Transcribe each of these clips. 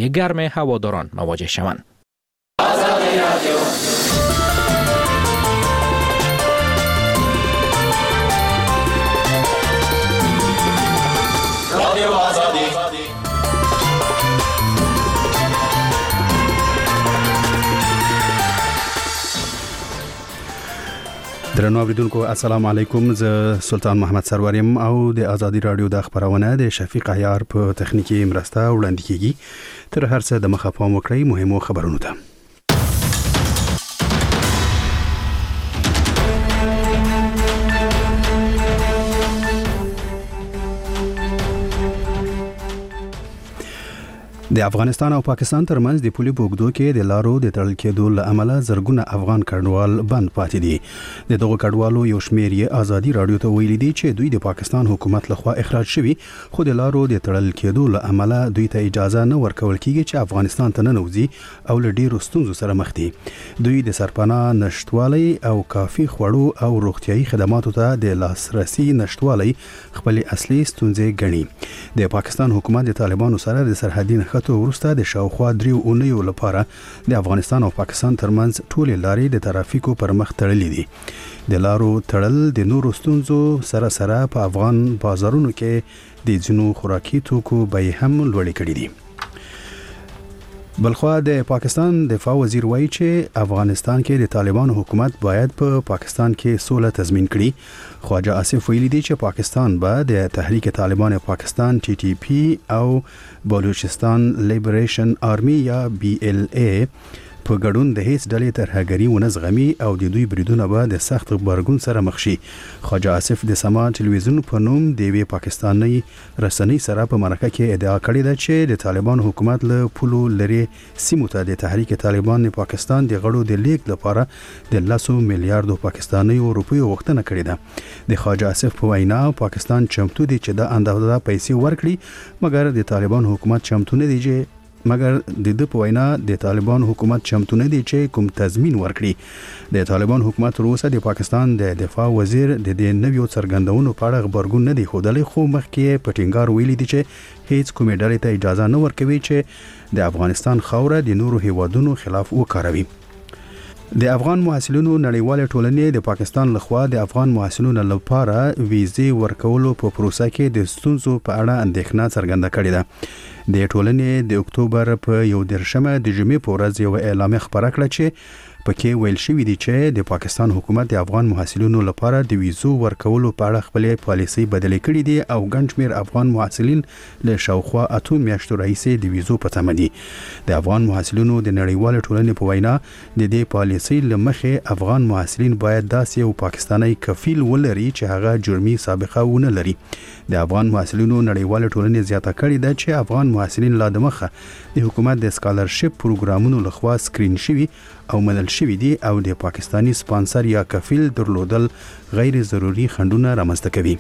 هوای گرم هواداران مواجه شوند. درنو اوریدونکو السلام علیکم، زه سلطان محمد سروریم او د آزادی رادیو د خبرونه د شفیق عیار په تخنیکی مرسته وړاندې کیږي. تر هر څه د مخه پام وکړئ مهمو خبرونو ته. د افغانستان او پاکستان ترمنځ د پولي بوګدو کې د لارو د تړل کېدو له امله زرګونه افغان کډوال بند پاتې دي. د دغو کډوالو یو شمېر یې آزادي رادیو ته ویلي دي چې دوی د پاکستان حکومت لخوا اخراج شوي، خو د لارو د تړل کېدو له امله دوی ته اجازه نه ورکول کیږي چې افغانستان ته ننوځي او له ډیرو ستونزو سره مخ دي. دوی د سرپناه نشټوالي او کافي خوړو او روغتيایي خدماتو ته د لاسرسي نشټوالي خپل اصلي ستونزې ګڼي. د پاکستان حکومت د طالبانو سره د سرحدي نښتو ورسته د شاوخوا 3 اونیو لپاره د افغانستان او پاکستان ترمنځ ټولې لارې د ترافیکو پر مخ تړلې دي. د لارو تړل د نورو ستونزو سره سره په افغان بازارونو کې د ځینو خوراکي توکو بیې هم لوړې کړې دي. بلخوا د پاکستان دفاع وزیر وایي چې افغانستان کې د طالبانو حکومت باید په پاکستان کې سوله تضمین کړي. خواجه آصف ویلي دی چې پاکستان به د تحریک طالبان پاکستان TTP او بلوچستان لیبریشن آرمی یا BLA په ګډون د هیڅ ډلې ترهګري ونه زغمي او د دوی بریدونه به د سخت غبرګون سره مخ شي. خواجه آصف د سما ټلویزیون په نوم د وی پاکستاني رسنۍ سره په مرکه کې ادعا کړې ده چې د طالبان حکومت له پولو لري سیمو ته د تحریک طالبان پاکستان د غړو د لیک لپاره د 100 میلیارډ پاکستاني روپیو غوښتنه کړې ده. د خواجه آصف په وینا پاکستان چمتو دی چې د اندازه پیسې ورکړي، مګر د طالبان حکومت چمتو نه دی په وینا د طالبان حکومت چمتو نه دی چې کوم تضمین ورکړي. د طالبان حکومت روسه د پاکستان د دفاع وزیر د دې نویو څرګندونو په اړه خبرګون نه دی ښودلی، خو مخکې په ټینګار ویلي دی چې هیڅ کومې ډلې ته اجازه نه ورکوي چې د افغانستان خاوره د نورو هیوادونو خلاف وکاروي. د افغان محصلینو نړیواله ټولنې د پاکستان لخوا د افغان محصلینو لپاره ویزې ورکولو په پروسه کې د ستونزو په اړه اندېښنه څرګنده کړې ده. د ټولنې د اکتوبر په 1 د جمعې په ورځ یو اعلامیه خپره کړه چې پکې ویل شوی دی چې د پاکستان حکومت د افغان محصلینو لپاره د ویزو ورکولو په اړه خپل پالیسي بدلې کړې دي او ګڼ شمېر افغان محصلین له شاوخوا 8 میاشتو راهیسې د ویزو په تمه دي. د افغان محصلینو د نړیوال ټولنې په وینا د دې پالیسي لمخې افغان محصلین باید داسې یو پاکستانی کفیل ولري چې هغه جرمي سابقه ونه لري. د افغان محصلینو نړیوال ټولنې زیاته کړې ده چې افغان محصلین لا د مخه د حکومت د سکالرشپ پروګرامونو لخوا سکرین شوي او منل شوي دي او د پاکستانی سپانسر یا کفیل درلودل غیر ضروري خنډونه رامنځته کوي.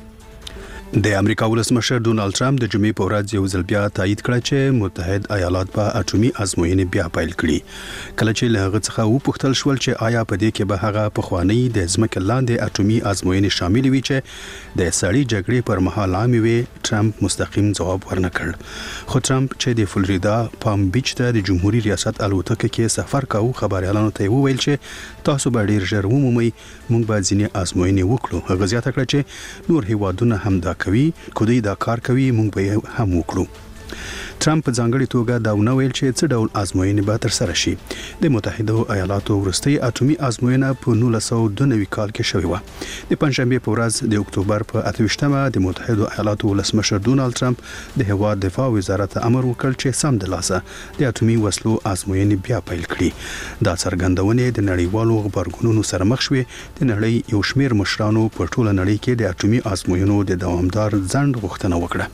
د امریکا ولسمشر ډونالد ټرمپ د جمعې په ورځ یو ځل بیا تایید کړ چې متحد ایالات په اټومي ازموینې بیا پیل کړي. کله چې له هغه څخه وپوښتل شول چې آیا په دې کې به هغه پخوانی د ځمکې لاندې اټومي ازموینې شامل وي چې د سړی جګړې پر مهال عامې وي، ټرمپ مستقیم ځواب ورنکړ. خو ټرمپ چې د فلوریدا پام بیچ ته د جمهوریت ریاست الوتکه کې سفر کاوه، خبريالانو ته وویل چې تاسو به ډیر ژر ومومئ موږ به ځینې ازموینې وکړو. هغه زیاته کړه چې نور هیوادونه هم دا کوي، کوي دا کار کوي، موږ به هم وکړو. ټرمپ په ځانګړي توګه دا ونه ویل چې څه ډول ازموینې به ترسره شي. د متحده ایالاتو وروستۍ اټومي ازموینه په 1992 کال کې شوې وه. د پنځشنبه په ورځ د اکتوبر په 28مه د متحده ایالاتو ولسمشر ډونالد ټرمپ د هیواد دفاع وزارت امر وکړ چې سم د لاسه د اټومي وسلو ازموینې بیا پیل کړي. دا څرګندونې د نړیوالو خبرګونونو سره مخ شوې. د نړۍ یو شمېر مشرانو په ټوله نړۍ کې د اټومي ازموینو د دوامدار ځنډ غوښتنه وکړه.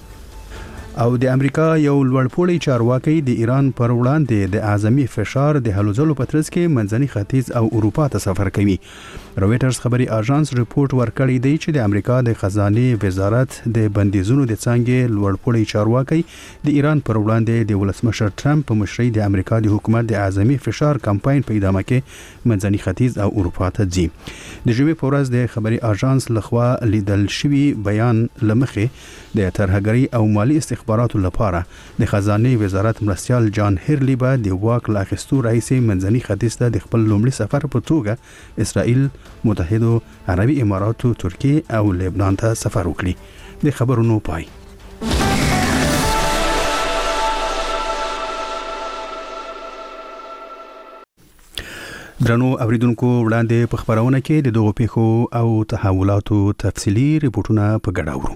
او د امریکا یو لوړپوړی چارواکي د ایران پر وړاندې د اعظمي فشار د هلو ځلو په ترڅ کې منځني ختیځ او اروپا ته سفر کوي. رويټرز خبري اژانس ریپورت ورکړی دی چې د امریکا د خزانه وزارت د بندیزونو د څنګه لوړپوړی چارواکي د ایران پر وړاندې د ولسمشر ټرمپ په مشرۍ د امریکا د حکومت د اعظمي فشار کمپاین په ادامه کې منځني ختیځ او اروپا ته ځي. د جمعې په ورځ د خبري اژانس لخوا لیدل شوی بیان لمخې د ترهګری او مالی اخباراتو لپاره د خزانه وزارت مرستيال جان هیرلی به د واک لا اخیستو رئیس منځني ختیځ ته د خپل لومړي سفر په توګه اسرائیل، متحده عربي اماراتو، ترکیه او لبنان ته سفر وکړي. د خبرونو پای. درنو اوریدونکو، وړاندې په خبرونه کې د دغو پیښو او تحولاتو تفصیلی ریپورتونه په ګډه اورو.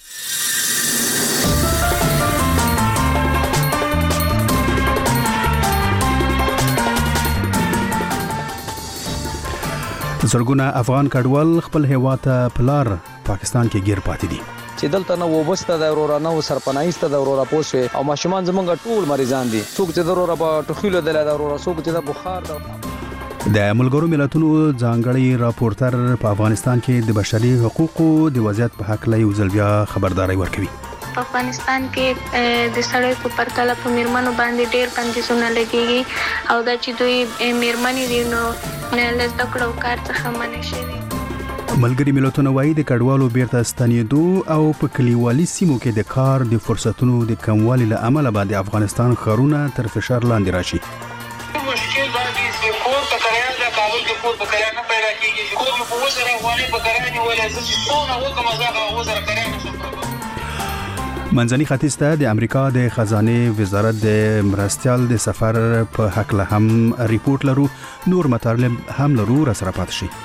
زرګونه افغان کډوال خپل هیواد ته پلار پاکستان کې گیر پاتې دي. چې دلته نو وبسته د اورورانه او سرپنایسته د اورورا پوسه او ماشومان زمونږ ټول مریضان دي. څوک چې د اورورا په ټخیلو د اورورا، څوک چې د بخار د ملګرو ملتونو ځانګړي راپورټر په افغانستان کې د بشري حقوقو د وضعیت په حق له یو ځل بیا خبرداري ورکوي. په افغانستان کې د سړی په پرتله په میرمنو باندې ډېر بندیزونه لګيږي او دا چې دوی میرمنې دي نو له زده کړو کار څخه منع شوي. ملګري ملتونه وايي د کډوالو بیرته ستنېدو او په کلیوالي سیمو کې د کار د فرصتونو د کموالي له امله باندې افغانستان خارونه تر فشار لاندې راشي. مشکل دا دی چې کور په کرایا د کابل کې کور په کرایا نه پیدا کیږي. کور په وزره غوړي په کرایا نه ولې چې څونه وکم ځای وزره کرایا نشم. منځني ختیځ ته د امریکا د خزانه وزارت د مرستيال د سفر په حق له هم ریپورت لرو. نور مطالب هم لرو، را سره پات شي.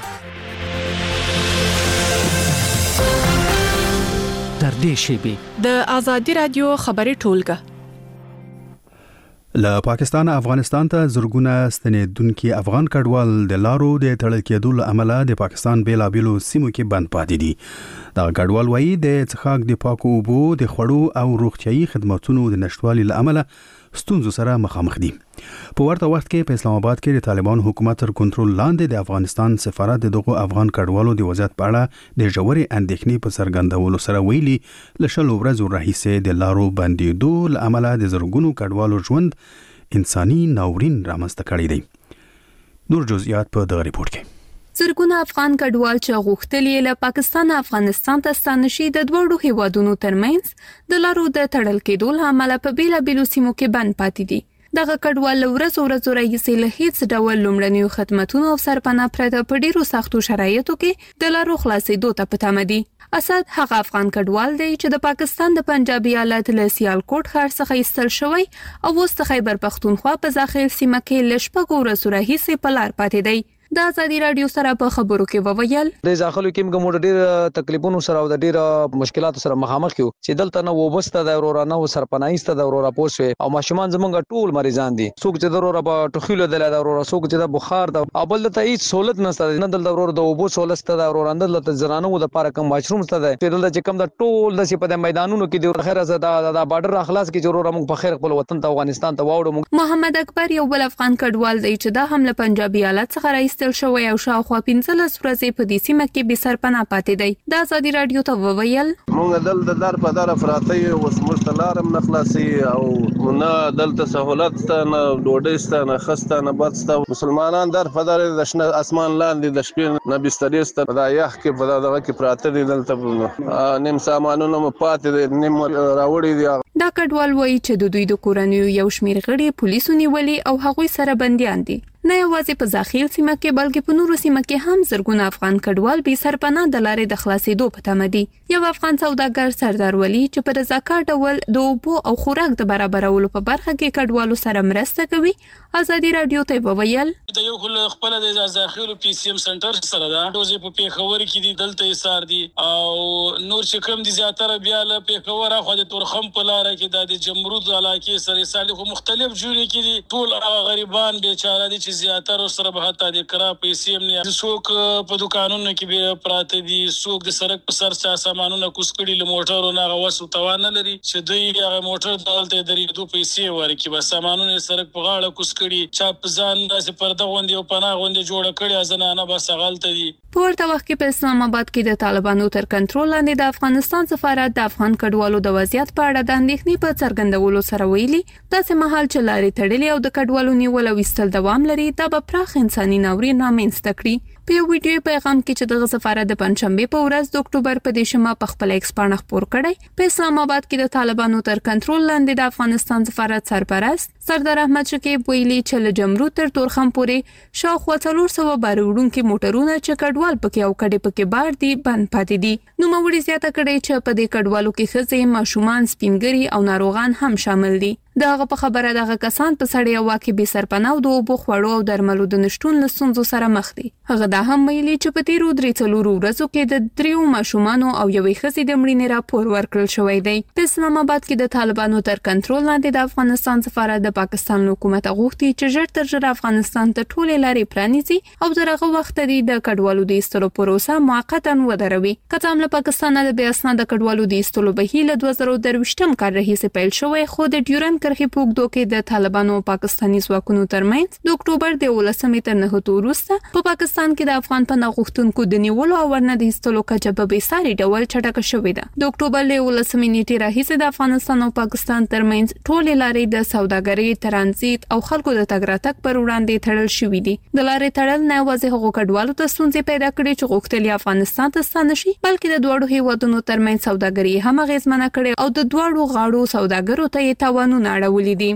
تر دې شیبې د آزادي رادیو خبري ټولګه له پاکستان افغانستان ته زرګونه ستنېدونکي افغان کډوال د لارو د تړل کېدو له امله د پاکستان بیلابېلو سیمو کې بند پاتې دي. دا کډوال وایي د څښاک د پاکو اوبو، د خوړو او روغتيایي خدماتونو د نشټوالي له امله ستونزو سره مخامخ دي. په ورته وخت کې په اسلام آباد کې د طالبان حکومت تر کنټرول لاندې د افغانستان سفارت دغه افغان کډوالو د وضعیت په اړه د ژورې اندېښنې په څرګندولو سره ویلي ل شل ورځو راهیسې د لارو بندیدو له امله د زرګونو کډوالو ژوند انساني ناورین رامنځته کړی دی. نور جزئیات په دغه ریپورت کې. زرګونه افغان کډوال چې غوښتل له پاکستان افغانستان ته ستانه شي د دوړو هیوادونو ترمنځ د لارو د تړل کېدو له امله په بیلابېلو سیمو کې بند پاتې دي. دغه کډوال ورځ راهیسې له هیڅ ډول لومړنیو خدماتونو او سرپناه پرته په ډیرو سختو شرایطو کې د لارو خلاصېدو ته په تمه دي. اسد هغه افغان کډوال دی چې د پاکستان د پنجاب ایالت له سیالکوټ ښار څخه ایستل شوی او اوس د خیبر پختونخوا په ځاخیل سیمه کې ل شپږو ورځو راهیسې په لار پاتې دی. د آزادي رادیو سره په خبرو کې وویل د ځاخلو کې موږ ډېر تکلیفونو سره او د ډېر مشکلاتو سره مخامخ یو چې دلته نو وبسته د اورورانه او سرپنایسته د اورورا پوسه او ماشومان زمونږ ټول مریضان دي. څوک چې د اورورا په ټخیلو د اورورا، څوک چې د بخار د او بل ته هیڅ سہولت نشته. نه د اورورا د اوبو سہولت د اورورا نه د زنانو د لپاره کوم مشروم ستده چې دلته چې کوم د ټول د په میدانونو کې د خیر زده د بارډر اخلاص کې اورورا موږ په خیر خپل وطن ته افغانستان ته واوړو. محمد اکبر یو بل افغان کډوال دی چې د حمله پنجاب ایالت څخه راایستل شوی او خو 15 ورځې په دې سیمه کې به سرپناه پاتې دی. د آزادي رادیو ته وویل موږ دلته در په در افراطي او مستلارم نخلاصي او نه دلته سہولت نه ډوډۍ ست نه خسته نه بست مسلمانان در په در د شنه اسمان لاندې د شپې نه بسترې ست دا یخ کې په دغه کې پراته دي. دلته نیم سامانونه پاتې دي، نیم راوړي دي. دا کډوال وایي چې د دوی د کورنیو یو شمیر غړي پولیسو نیولي او هغوی سره بنديان دي. نه یوازې په ځاخیل سیمه کې بلکې په نورو سیمه کې هم زرګونه افغان کډوال به سرپناه د لارې د خلاصېدو په تمه دي. یو افغان سوداګر سردار ولی چې په رضاکار ډول د اوبو او خوراک د برابرولو په برخه کې کډوالو سره مرسته کوي. آزادي رادیو ته وویل د یو خپل د ځاخیل پی سی ام سنټر سره دا روزي په پیښور کې دي، دلته یې سار دي او نور چې کوم دي زیاتره بیا له پیښور اخو د تورخم په لار کې د جمرود علاقې سره صالح مختلف جوړې کې دي. ټول غریبان بیچاره دي چې زیاتره سره به حتی د کرا پیسې هم نه څوک په دکانونو کې به پراته دي، څوک د سړک په سر چا سامانونه کوسکړي له موټرو نه غوسو توان نه لري چې دوی هغه موټر دلته درېدو پیسې ورکړي. بس سامانونه سړک په غاړه کوسکړي چا په ځان داسې پرده غوندې او پناه غوندې جوړه کړي ځنانه بس غلطه دي. په ورته وخت کې په اسلام آباد کې د طالبانو تر کنټرول لاندې د افغانستان سفارت د افغان کډوالو د وضعیت په اړه د اندېښنې په څرګندولو سره ویلي داسې مهال چې لارې تړلې او د کډوالو نیول او ایستل دوام لري دا به پراخ انساني ناورین رامنځته کړي. په یو ویډیو پیغام کې چې دغه سفارت د پنځشنبه په ورځ د اکتوبر په 10مه په خپل ایکس باندې خبر کړی په اسلام آباد کې د طالبانو تر کنټرول لاندې د افغانستان سفارت سرپرست سردار احمد شکیب ویلي چې له جمرو تر تورخم پورې شاوخوا 400 باروړونکو موټرونه چې کډوال پکې او کډې پکې بار دي بند پاتې دي. نو موري زیاته کړي چې په دې کډوالو کې ښځې ماشومان سپینګری او ناروغان هم شامل دي. دغه په خبره دغه کسان په سړی او واکې به سرپناه د اوبو خوړو او درملو د نشټون له ستونزو سره مخ دي. هغه دا هم ویلي چې په تیرو 3 ورځو کې د 3 ماشومانو او یوې ښځې د مړینې راپور ورکړل شوی دی. په اسلام آباد کې د طالبانو تر کنټرول لاندې د افغانستان سفارت د پاکستان حکومت غوښتي چې ژر تر ژره افغانستان ته ټولې لارې پرانیزي او دغه وخت د کډوالو د ایستلو پروسه موقتا ودروي. کله هم له پاکستان د بیا اسناد کډوالو د ایستلو بهیر 2023م کال راهیسې پیل شوی خو د ډیورن کرښې په اوږدو کې د طالبانو او پاکستاني ځواکونو ترمنځ د اکتوبر د 18مې تر 9 وروسته په پاکستان کې د افغان پناه غوښتونکو د نیولو او ورنه د ایستلو کچه په بېساري ډول چټکه شوې ده. د اکتوبر له 18مې نیټې راهیسې د افغانستان او پاکستان ترمنځ ټولې لارې د سوداګرۍ، ترانزیت او خلکو د تګ راتګ پر وړاندې تړل شوې دي. د لارې تړل نه یوازې هغو کډوالو ته ستونزې پیدا کړې چې غوښتل افغانستان ته ستانه شي بلکې د دوه هیوادونو ترمنځ سوداګري هم اغیزمنه کړې او د دوه غاړو سوداګرو ته یې تاوانونه اړولي دي.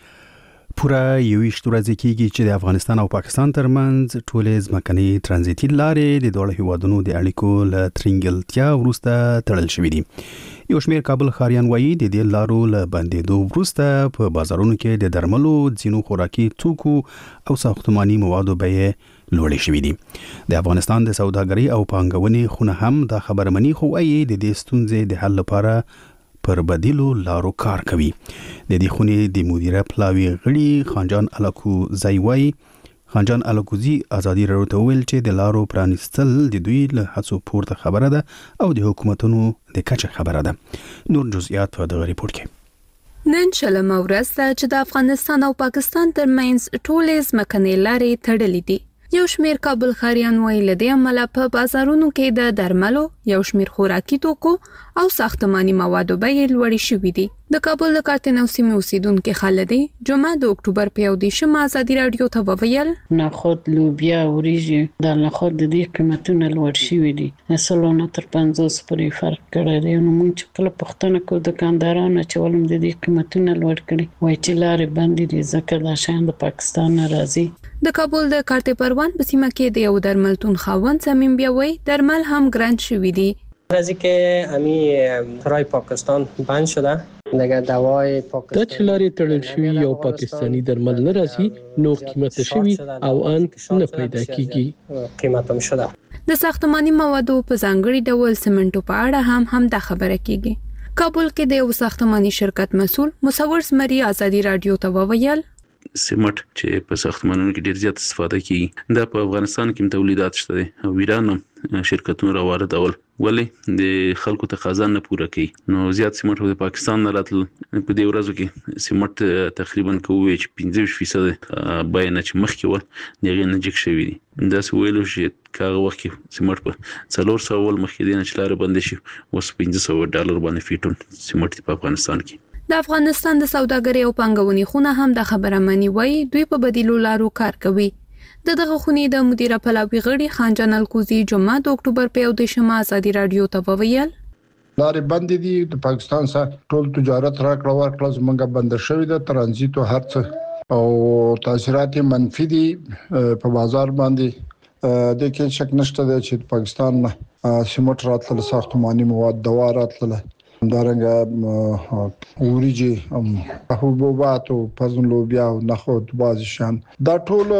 پوره 21 ورځې کېږي چې د افغانستان او پاکستان ترمنځ ټولې ځمکني ترانزیتي لارې د دوه هیوادونو د اړیکو له ترنګلتیا وروسته تړل شوې دي. یو شمېر کابل ښاریان وایي د دې لارو له بندېدو وروسته په بازارونو کې د درملو، ځینو خوراکي توکو او ساختماني موادو بیې لوړې شوې دي. د افغانستان د سوداګرۍ او پانګونې خونه هم دا خبره مني خو وايي د دې ستونزې د حل لپاره پر بدیلو لارو کار کوي. د دې خونې د مدیره پلاوی غړي خانجان الکوزی خانجان الکوزی ازادي راډیو ته ویل چې د لارو پرانیستل د دوی له هڅو پورته خبره ده او د حکومتونو د کچه خبره ده. نور جزئیات په دغه ریپورت کې. نن شلمه ورځ ده چې د افغانستان او پاکستان ترمنځ ټولې ځمکنۍ لارې تړلې دي. یو شمیر کابل ښاریان وایي له دې امله په بازارونو کې د درملو، یو شمیر خوراکي توکو او ساختماني موادو بیې لوړې شوې دي. د کابل د کارتنو سیمې اوسیدونکو خالدي جمعه د اکتوبر په 10مه ازادي راډیو ته وویل نخود، لوبیا، وریجې د نخود د دې قیمتونه لوړ شوي دي. اصلونه تر 50 پورې فرق کړی دی. نو موږ چې کله پوښتنه کوو دکاندارانو چې ولې د دې قیمتونه لوړ کړي وایي چې لارې بندې دي ځکه دا شیان د پاکستان نه راځي. د کابل د کارت پروان په سیمه کې د یو درملتون خاوند صمیم بیا وایي درمل هم ګران شوي دي. راځي کې امی فرای پاکستان بند شده دغه دوای پاکستان د چلاري تړل شوی یو پاکستانی درمل نه راځي نو قیمت شوی او ان نه پیدا کیږي. قیمت هم شده. د ساختماني موادو په ځانګړي ډول سیمنټو په اړه هم دا خبره کیږي. کابل کې د یو ساختماني شرکت مسؤل مصور سمري ازادي راډیو ته وویل سیمټ چې په ساختمانونو کې ډیر زیات استفاده کیږي دا په افغانستان کې تولیدات شته او ایران شرکتونو راوړل ولې د خلکو تقاضا نه پوره کوي نو زیات سیمټ د پاکستان نه راتل په دې ورځو کې سیمټ تقریبا کوي چې 15% بیان چې مخکې و دغه نه جګ شوی دي دا سویلو چې کاغه وخت کې سیمټ په 400 ول مخکې دینه چې لار بند شي اوس $1500 باندې فیټون سیمټ په افغانستان کې. د افغانستان د سوداګرۍ او پانګونې خونه هم د خبره مني وایي دوی په بدیلو لارو کار کوي. دغه خونې د مدیره پلاوی غړي خانجان الکوزی جمعه د اکتوبر په 10مه ازادي راډیو ته وویل لارې بندې دي. د پاکستان سره ټول تجارت راکړه ورکړه زمونږه بند شوی د ترانزیت او هرڅه او تاثیرات منفي دي په بازار باندې. د کې شک نشته چې پاکستان سیمټ راتله، ساختماني مواد، دوا راتله، دارنګه وریجې، حبوبات او پزن لوبیا او نخود بعض شان دا ټول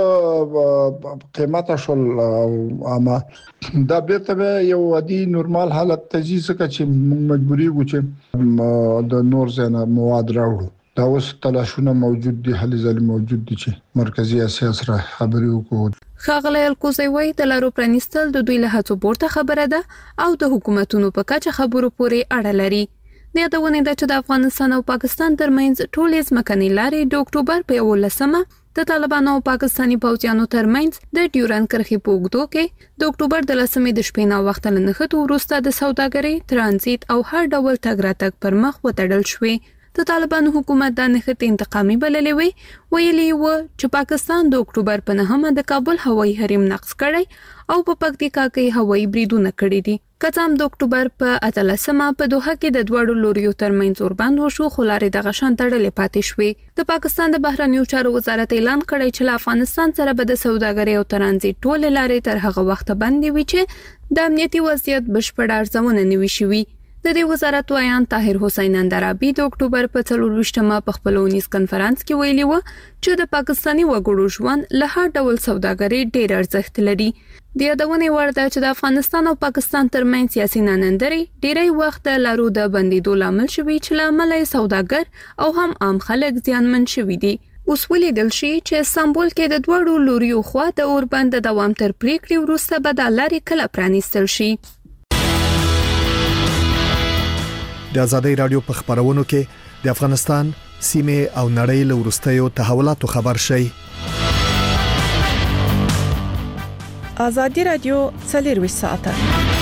قیمته شول او اما دا بیرته یو عادي نورمال حالت ته ځي چې مجبوري و چې د نور زنه مواد راوړو. دا اوس تلاشونه موجود دي، هلي ځل موجود دي چې مرکزی اسیا سره خبرې وکړو. خاغلی الکوزی وایي د لارو پرانیستل د دوی له هڅو پورته خبره ده او د حکومتونو په کچه خبرو پورې اړه لري. د یادونې ده چې د افغانستان او پاکستان ترمنځ ټولې ځمکنۍ لارې د اکتوبر په 11مه د طالبانو او پاکستاني پوځیانو ترمنځ د ډیورن کرښې په اوږدو کې د اکتوبر د 10 د شپې نه وخت له نښتو وروسته د سوداګرۍ ترانزیت او هر ډول تګ راتګ پر مخ وتړل شوې. د طالبانو حکومت د نښتې انتقامي بللې وی ویلي و چې پاکستان د اکتوبر په 9 د کابل هوایي حریم نقض کړی او په پکتیکا کې هوایي بریدونه کړي دي. کڅام د اکتوبر په 18 په دوحه کې د دوړو لوريو ترمنځ اوربند وشو، خو لارې د غشن تړلې پاتې شوې. د پاکستان د بهرنیو چارو وزارت اعلان کړی چې له افغانستان سره به د سوداګرۍ او ترانزیت ټول لارې تر هغه وخت بندي وي چې د امنیتي وضعیت بشپړ ارزونه نوي شوي. د دې وزارت وایان طاهر حسین اندرابي د اکتوبر په 24 په خپل اونیز کنفرانس کې ویلي و چې د پاکستاني وګړو ژوند له هر ډول سوداګرۍ ډېر ارزښت لري. د یادونې وړ ده چې د افغانستان او پاکستان ترمنځ سیاسي ناندرۍ ډېری وخت د لارو د بندیدو لامل شوی چې لامل سوداګر او هم عام خلک زیانمن شوي دي. اوس ولیدل شي چې استانبول کې د دوړو لوريو خوا د اوربند د دوام تر پریکړې وروسته به د لارې کله پرانیستل شي. د ازادۍ رادیو په خبرونو کې د افغانستان سیمه او نړۍ له ورستیو تحولاتو خبر شي. ازادي رادیو 24 ساعته.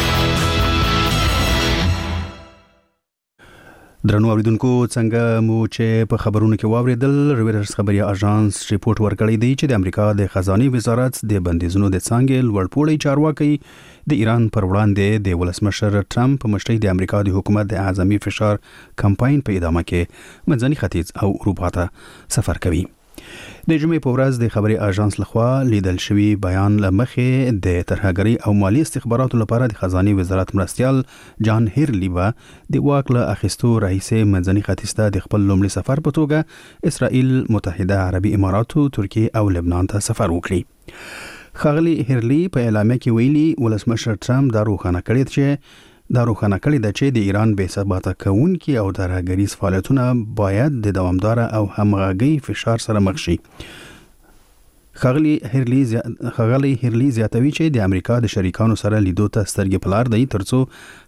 درنو اوریدونکو څنګه مو چې په خبرونو کې واوریدل، رويټرز خبري اژانس ریپورت ورکړی دی چې د امریکا د خزانه وزارت د بندیزونو د څنګه لوړپوړی چارواکي د ایران پر وړاندې د ولسمشر ټرمپ په مشرۍ د امریکا د حکومت د اعظمي فشار کمپاین په ادامه کې منځني ختیځ او اروپا ته سفر کوي. د جمعې په ورځ د خبري اژانس لخوا لیدل شوی بیان لمخې د ترهګری او مالی استخباراتو لپاره د خزانه وزارت مرستيال جان هیرلی و د واک له اخیستو رئیس منځني ختیځ ته د خپل لومړي سفر په توګه اسرائیل، متحده عربي اماراتو، ترکیه او لبنان ته سفر وکړي. خاغلی هیرلی په اعلامیه کې ویلي ولسمشر ټرمپ دا روښانه کړی ده چې د ایران بې ثباته کوونکي او ترهګریز فعالیتونه باید د دوامدار او همغږي فشار سره مخ شي. خاغلی هیرلی زیاتوي چې د امریکا د شریکانو سره لیدو ته سترګې پلار دی ترڅو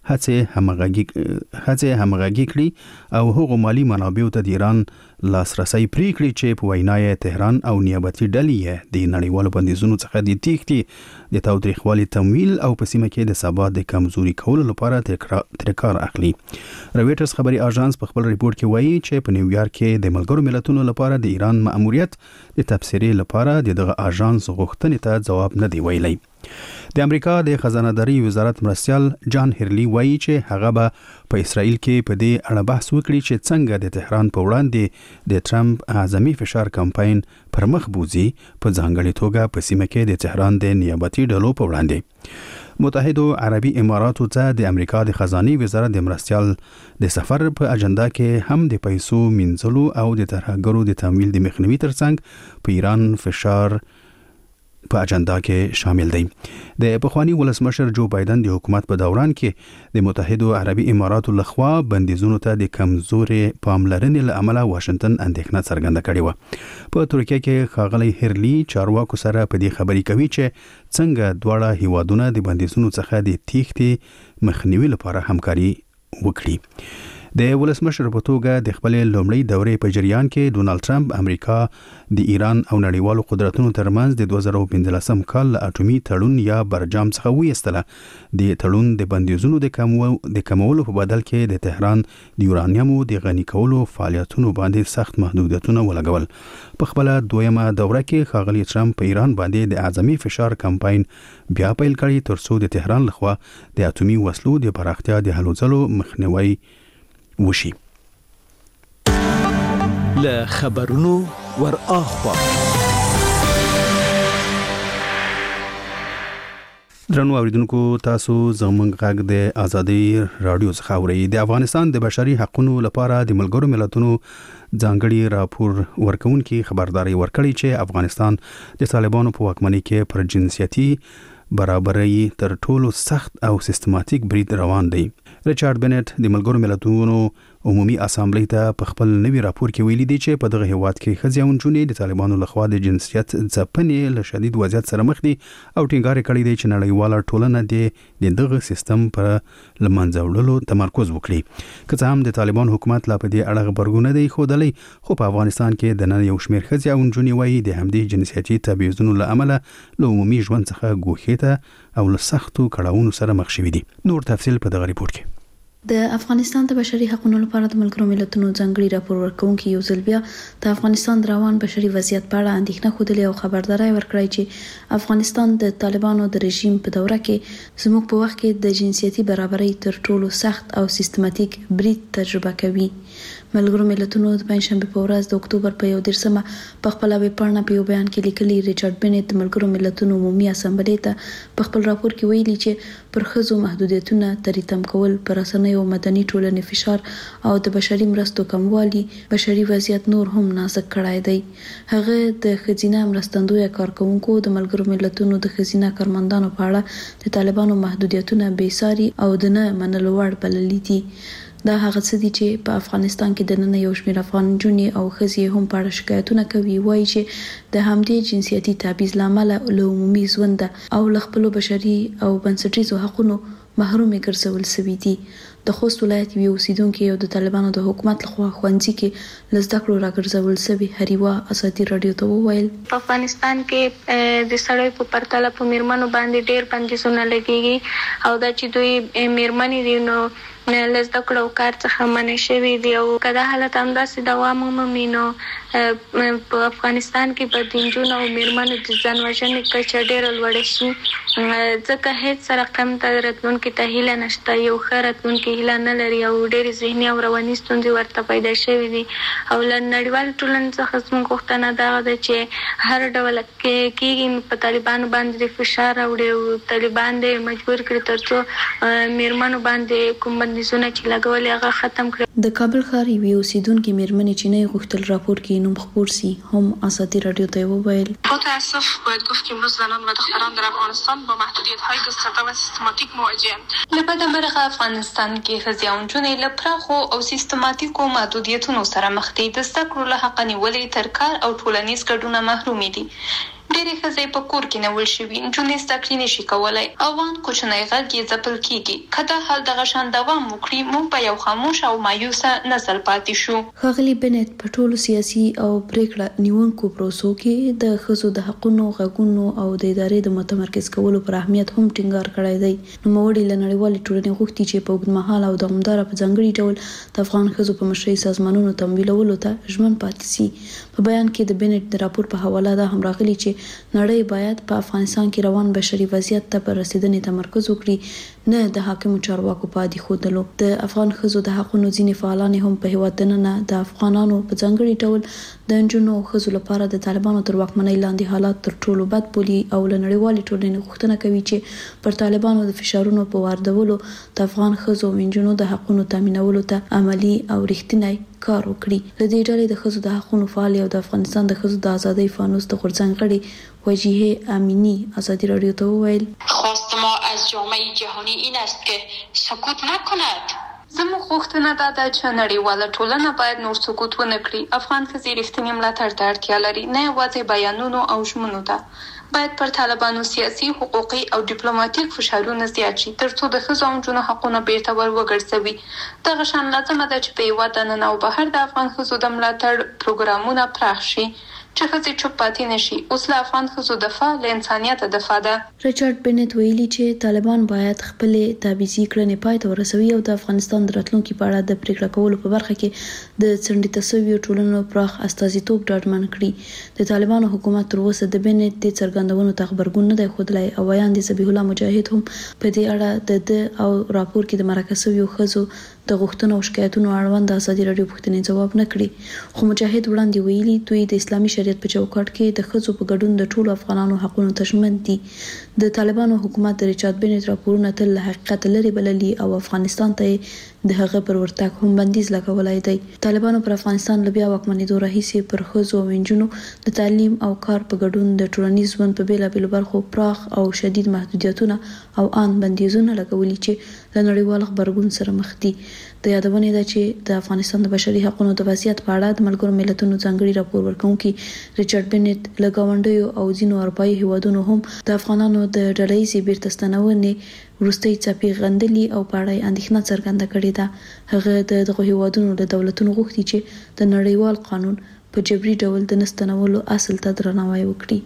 هڅه همغږي کړي او هغو مالی منابعو ته د ایران لاسرسي پریکړي چې په وینای تهران او نیابتي ډلې د نړیوالو بندیزونو څخه د تېښتې د تاوتریخوالي تمویل او په سیمه کې د ثبات د کمزوري کولو لپاره تر کار اخلي. رويټرز خبري اژانس په خپل ریپورت کې وایي چې په نیویارک کې د ملګرو ملتونو لپاره د ایران مأموریت د تبصرې لپاره دغه اژانس غوښتنې ته جواب نه دی ویلی. د امریکا د خزانه داری وزارت مرستيال جان هیرلی وایي چې هغه به په اسرائیل کې په دې اړه بحث وکړي چې څنګه د تهران په وړاندې د ټرمپ اعظمي فشار کمپاین پر مخ بوزي، په ځانګړي توګه په سیمه کې د تهران د نیابتي ډلو په وړاندې. متحده عربي اماراتو ته د امریکا د خزانه وزارت د مرستيال د سفر په اجنډا کې هم د پیسو منځلو او د ترهګرو د تمویل د مخنیوي ترڅنګ په ایران فشار په اجنډا کې شامل دی. د پخوانی ولسمشر جو بایدن د حکومت په دوران کې د متحده عربي اماراتو لخوا بندیزونو ته د کمزوري پاملرنې له امله واشنگټن اندېښنه څرګنده کړې و. په ترکیه کې خاغلی هیرلی چارواکو سره په دې خبرې کوي چې څنګه دواړه هیوادونه د بندیزونو څخه د تېښتې مخنیوي لپاره همکاري وکړي. د ولسمشر په توګه د خپل لومړی دورې په جریان کې ډونالد ټرمپ امریکا د ایران او نړیوالو قدرتونو ترمنځ د 2015 کال اټومي تړون یا برجام څخه ویستله. د تړون د بندیزونو د کمولو په بدل کې د تهران د یورانیمو د غني کولو فعالیتونو باندې سخت محدودیتونه ولګول. په خپل دویمه دوره کې خاغلی ټرمپ په ایران باندې د اعظمي فشار کمپاین بیا پیل کړی ترڅو د تهران لخوا د اټومي وسلو د پراختیا د هلو ځلو مخنیوي وشي. له خبرونو ور اخوا درنو اوریدونکو، تاسو زموږ غږ د ازادي رادیو څخه اورئ. د افغانستان د بشري حقوقو لپاره د ملګرو ملتونو ځانګړي راپور ورکونکي خبرداري ورکړي چې افغانستان د طالبانو په واکمنۍ کې پر جنسيتي برابرۍ تر ټولو سخت او سیستماتیک برید روان دی. ریچارډ بنټ د ملګرو ملتونو عمومي اسامبلی ته په خپل نوي راپور کې ویلي دي چې په دغه هیواد کې ښځې او نجونې د طالبانو لخوا د جنسیت ځپنې له شدید وضعیت سره مخ دي او ټینګار کړی دی چې نړیواله ټولنه د دغه سیستم پر لمنځه وړلو تمرکز وکړي. که څه هم د طالبان حکومت لا په دې اړه خبرګون دی ښودلی، خو په افغانستان کې د نن یو شمېر ښځې او نجونې وایي د همدې جنسیتي تبعیضونو له امله له عمومي ژوند څخه ګوښې ته او له سختو کړاوونو سره مخ شوي دي. نور تفصیل په دغه ریپورت کې. د افغانستان د بشري حقوقو لپاره د ملګرو ملتونو ځانګړي راپور ورکونکي یو ځل بیا د افغانستان روان بشري وضعیت په اړه اندېښنه خوده او خبرداري ورکړی چې افغانستان د طالبانو د رژیم په دوره کې زموږ په وخت کې د جنسيتي برابرۍ تر ټولو سخت او سیستماتیک برید تجربه کوي. ملګرو ملتونو د پنځشنبه په ورځ د اکتوبر په 11 په خپل ویبپاڼه په یو بیان کې لیکلي ریچارډ بنت د ملګرو ملتونو عمومي اسامبلې ته په خپل راپور کې ویلي چې پر ښځو محدودیتونه تریتم کول، پر رسنیو مدني ټولنې فشار او د بشري مرستو کموالی بشري وضعیت نور هم نازک کړای دی. هغه د ښځینه مرستندوی کارکونکو د ملګرو ملتونو د ښځینه کارمندانو په اړه د طالبانو محدودیتونه بېساري او د نه منلو وړ بللي دي. دا هغه څه دي چې په افغانستان کې د نن یو شمېر افغان نجونې او ښځې هم په اړه شکایتونه کوي، وایي چې د همدې جنسیتي تبعیض لامل له عمومي ژوند او له خپل بشري او بنسټیزو حقوقو محرومې ګرځول شوي دي. د خوست ولایت یو اوسیدونکو او د طالبانو د حکومت لخوا ښوونځي کې لزده کړو راګرځول شوي هریوا ازادي رادیو ته وویل په افغانستان کې د سړی په پرتله په میرمنو باندې ډېر بندیزونه لګیږي او دا چې دوی میرمنې دي نو لزده کړو کار څخه منع شوي دي او کله حالت همداسې دوام ومومي نو په افغانستان کې به د نجونو او میرمنو د ځان وژنې کچه ډېره لوړه شي، ځکه هیڅ سره کم ته راتلونکي ته هیله نشته، یو ښه راتلونکي هیله نه لري او ډېرې ذهني او رواني ستونزې ورته پیدا شوي دي. او له نړیوال ټولنې څخه زموږ غوښتنه دغه ده چې هر ډول کېږي په طالبانو باندې د فشار راوړي او طالبان دې مجبور کړي ترڅو میرمنو باندې کوم بندیزونه چې لګولي هغه ختم کړي. د کابل ښار یوې اوسیدونکې میرمنې چې نه غوښتل راپور کې نوم خپور سي هم ازادي رادیو ته وویل با تأسف باید گفت که امروز زنان و دختران در افغانستان با محدودیت‌های گسترده و سیستماتیک مواجه‌اند. له بده مرغه افغانستان کې ښځې او نجونې له پراخو او سیستماتیکو محدودیتونو سره مخ دي. د زده کړو له حق نیولې تر کار او ټولنیز ګډون محرومې دي. ډېرې ښځې په کور کې نیول شوي، نجونې زده کړې نشي کولی، افغان کوچنی غږ یې ځپل کېږي. که دا حال دغه شان دوام وکړي موږ به یو خاموش او مایوسه نسل پاتې شو. ښاغلي بنت په ټولو سیاسي او پریکړه نیونکو پروسو کې د ښځو د حقونو غږونو او د ادارې د متمرکز کولو پر اهمیت هم ټینګار کړی دی. نوموړي له نړیوالې ټولنې غوښتي چې په اوږدمهاله او دوامداره په ځانګړي ډول د افغان ښځو په مشرۍ سازمانونو تمویلولو ته ژمن پاتې سي. په بیان کې د بنت د راپور په حواله دا هم راغلي چې نړۍ باید په افغانستان کې روان بشري وضعیت ته پر رسیدنې تمرکز وکړي، نه د حاکمو چارواکو په عادي ښودلو. د افغان ښځو د حقونو ځینې فعالان هم په هیواد دننه د افغانانو په ځانګړي ډول د نجونو او ښځو لپاره د طالبانو تر واکمنۍ لاندې حالات تر ټولو بد بولي او له نړیوالې ټولنې غوښتنه کوي چې پر طالبانو د فشارونو په واردولو د افغان ښځو او نجونو د حقونو تامینولو ته عملی او رښتینی کار وکړي. له دې ډلې د ښځو د حقونو فعال او د افغانستان د ښځو د ازادۍ فانوس د غورځنګ غړي وجیه امینی ازادي رادیو ته وویل خواست ما از جامعه جهانی این است که سکوت نکند. زموږ غوښتنه دا ده چې نړیواله ټولنه باید نور سکوت ونه کړي. افغان ښځې رښتینې ملاتړ ته اړتیا لري، نه یوازې بیانونو او ژمنو ته. باید پر طالبانو سیاسي، حقوقي او ډیپلوماټیک فشارونه زیات شي ترڅو د ښځو او نجونو حقونه بیرته ور وګرځوي. دغه شان لازمه ده چې په هیواد دننه او بهر د افغان ښځو د ملاتړ پروګرامونه پراخ شي چې ښځې چوپ پاتې نشي. اوس له افغان ښځو دفاع له انسانیت دفاع ده. ریچارډ بنت ویلي چې طالبان باید خپل تبعیضي کړنې پای ته ورسوي او د افغانستان د راتلونکي په اړه د پریکړه کولو په برخه کې د څنډې تسویو ټولنو پراخ استازیتوب ډاډمن کړي. د طالبانو حکومت تر اوسه د بنت د څرګندونو ته خبرګون نه دی ښودلی او ویان د ذبیح الله مجاهد هم په دې اړه د او راپور کې د مرکه شویو ښځو د غوښتنو او شکایتونو اړوند ازادي رادیو پوښتنې ځواب نه کړي. خو مجاهد وړاندې ویلي دوی د اسلامي شریعت په چوکاټ کې د ښځو په ګډون د ټولو افغانانو حقونو ته ژمن دي. د طالبانو حکومت د ریچارډ بنت راپورونه تل له حقیقت لري بللي او افغانستان ته د هغه پر ورتګ هم بندیز لګولای دی. طالبانو پر افغانستان له بیا واکمنېدو راهیسې پر ښځو او نجونو د تعلیم او کار په ګډون د ټولنیز ژوند په بیلابېلو برخو پراخ او شدید محدودیتونه او ان بندیزونه لګولي چې له نړیوال غبرګون سره مخ دي. د یادونې ده چې د افغانستان د بشري حقوقو د وضعیت په اړه د ملګرو ملتونو ځانګړي راپور ورکونکي ریچارډ بنت له ګاونډیو او ځینو اروپایي هیوادونو هم د افغانانو د ډلهییزې بیرته ستنونې وروستي څپې غندلي او په اړه اندېښنه څرګنده کړې ده. هغه دغه هیوادونو د دولتونو غوښتي چې د نړیوال قانون په جبري ډول د نستنولو اصل ته درناوی وکړي.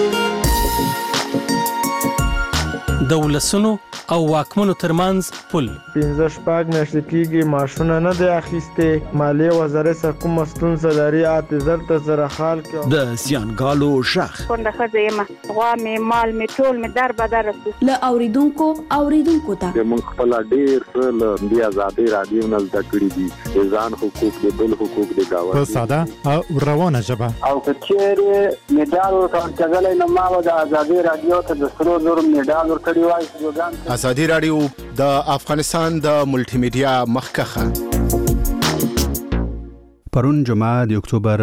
د ولسونو او واکمنو ترمنځ پل 15 میاشتې کېږي ماشونه نه دی اخیسته. مالیه وزارت سره کوم ستونزه لري اعتذار ته سره حال کې د زیانګالو شخ څنګه خځه ما غوا می مال می ټول می در بدر ل اوریدونکو ته موږ خپل ډیر څه د آزادۍ رادیو نه زده کړی دي ځان حقوق د بل حقوق د گاوند په ساده او روانه ژبه او کچېره میډال ورکړل نو ما د آزادۍ رادیو ته د سرو زر میډال ورکړی وای. آزادۍ رادیو د افغانستان د ملټي میډیا مخکخه. پرون جمعه د اکتوبر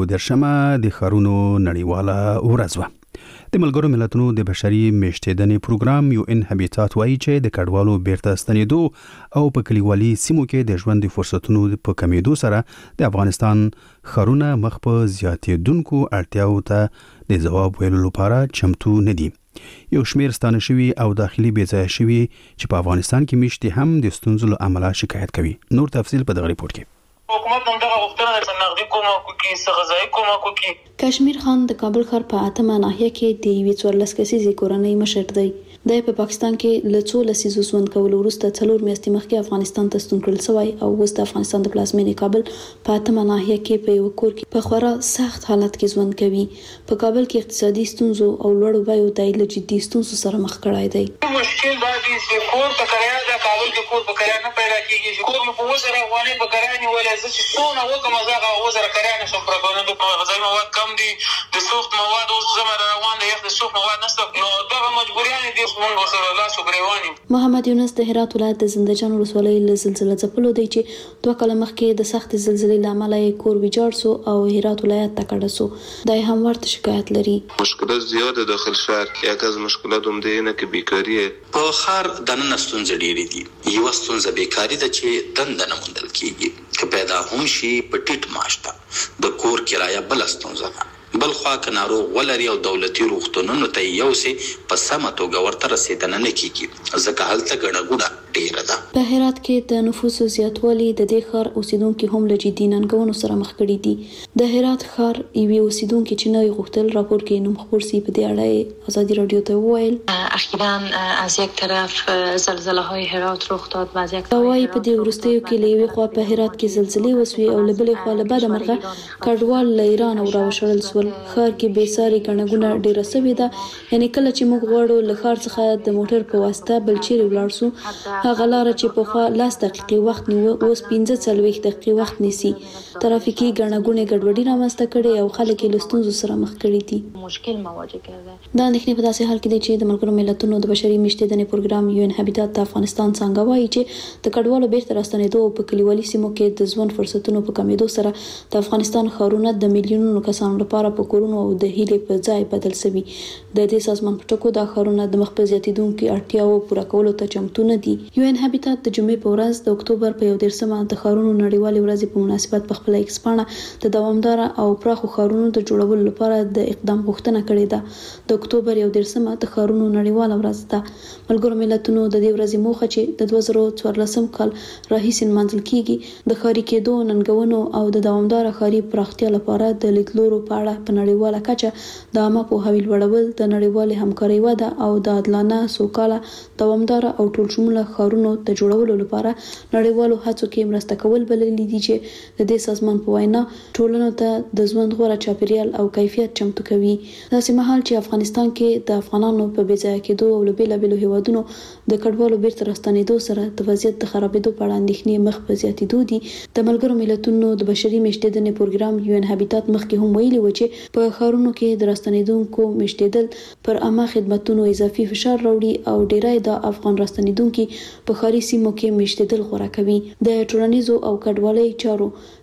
11مه د خارونو نړیواله ورځ وه. د ملګرو ملتونو د بشري میشتېدنې پروګرام UN هابیتات وایي چې د کډوالو بیرته ستنېدو او په کلیوالي سیمو کې د ژوند فرصتونو په کمیدو سره د افغانستان خارونه مخ په زیاتېدونکو اړتیاو ته د ځواب ویلو لپاره چمتو نه دي. یو شمیر ستانه شوي او داخلي بیځایه شوي چې په افغانستان کې میشتي هم د ستونزو له امله شکایت کوي. نور تفصیل په دغه ریپورت کې. حکومت هم دغه غوښتنه د نقدي کومک کوي، غذایي کومک کوي. کشمیر خان د کابل ښار په اتمه ناحیه کې د یوې 14 کسیزې کورنۍ مشر دی. د په پاکستان کې له څو لسیزو ژوند کولو وروسته 4 میاشتې مخکې افغانستان ته ستون کړل شوی او اوس د افغانستان د پلازمینې کابل په اتمه ناحیه کې په یو کور کې په خورا سخت حالت کې ژوند کوي. په کابل کې اقتصادي ستونزو او لوړو بیو د جدي ستونزو سره مخ کړای دی. مشکل دا دی چې کور په کرایه د کابل کې کور په کرایه نه پیدا کیږي. کور په وزره افغاني په کرایه نیولای زه چې څونه وکم زغه وزره کرایه نشم پر باندې په غذایی مواد کم دي، د سوخت مواد اوس زموږ روان دي، د سوخت مواد نشته. نو دا مجبوریان دي موږ سره لاس وګریواني. محمد یونس د هرات ولایت د زندجان ولسوالۍ له زلزلې ځپلو دی چې 2 کاله مخکې د سخت زلزلې لامل یې کور ویجاړ سو او هرات ولایت ته کډه سو. دا هم ورته شکایت لري. مشکلات زیاده داخل شهر یک از مشکلات هم ده اینه که بیکاری په خار دننه ستونزې ډېرې دي. یو ستونزه بیکاری ده چې دنده نه موندل کیږي، که پیدا هم شي په ټیټ معاش ده. د کور کرایه بل ستونزه ده. بل خوا که ناروغ ولري او دولتي روغتونونو ته یو سي په سمه توګه ورته رسېدنه نه کیږي، ځکه هلته ګڼه ګوڼه ډېره ده. په هرات کې د نفوسو زیاتوالی د دې ښار اوسیدونکو هم له جدي ننګونو سره مخ کړي دي. د هرات ښار یوې اوسیدونکو چې نه غوښتل راپور کې نوم خبر سي په دې اړه آزادي رادیو ته وویل اخیراً از یک طرف زلزله های هرات رخ داد و از یک طرف په دې وروستیو کې لوي خو په هرات کې زلزلې وسوي او له بلې خوا له بده مرغه کډوال له ایران او راوشړل سول. ښار کې به ساري ګڼګونه ډیره سوي ده. یعنی کله چې موږ غواړو له ښار څخه د موټر په واسطه بل چیرې ولاړ سو، هغه لار چې په خوا 10 دقیقې وخت نیو اوس 15 دقیقې وخت نیسي. ترافیکي ګڼګونه ګډوډي رامنځته کړي او خلک له ستونزو سره مخ کړي دي. مشکل مواجه کړي. دا اندېښنې په داسې حال کې دي چې د ملګرو ملتونو د بشري میشتېدنې پروګرام UN هابیتات د افغانستان څنګه وایي چې د کډوالو بیرته راستنېدو په کلیوالي سیمو کې د ژوند فرصتونو په کمیدو سره د افغانستان ښارونه د میلیونونو کسانو لپاره په کورونو او د هیلې په ځای بدل شوي. د دې سازمان په ټکو د ښارونه د مخ په زیاتېدونکو اړتیاو پوره کولو ته چمتو نه دي. UN هابیتات د جمعې په ورځ د اکتوبر په 11مه د ښارونو نړیوالې ورځې په مناسبت په خپل ایکس پاڼه د دوامدار او پراخو ښارونو د جوړولو لپاره د اقدام غوښتنه کړې ده. د اکتوبر 11مه د ښارونو نړیواله ورځ ده. ملګرو ملتونو د دې ورځې موخه چې د 2014 کال راهیسې نمانځل کیږي د ښاري کېدو ننګونو او د دوامدار ښاري پراختیا لپاره د لیدلورو په اړه په نړیواله کچه د عامه پوهاوي لوړول، د نړیوالې همکارۍ وده او د عادلانه سوکاله دوامدار او ټولشموله ښارونو د جوړولو لپاره نړیوالو هڅو کې مرسته کول بللي دي چې د دې سازمان په وینا ټولنو ته د ژوند غوره چاپیریال او کیفیت چمتو کوي. داسې مهال چې افغانستان کې د افغانانو په بېځایه کېدو او له بېلابېلو هیوادونو د کډوالو بیرته راستنېدو سره د وضعیت د خرابېدو په اړه اندېښنې مخ په زیاتېدو دي. د ملګرو ملتونو د بشري میشتېدنې پروګرام UN هابیتات مخکې هم ویلي و چې په ښارونو کې د راستنېدونکو میشتېدل پر عامه خدماتو اضافي فشار راوړي او ډیری د افغان راستنېدونکو په ښاري سیمو کې میشتېدل غوړه کوي. د ټولنیزو او کډوالۍ چارو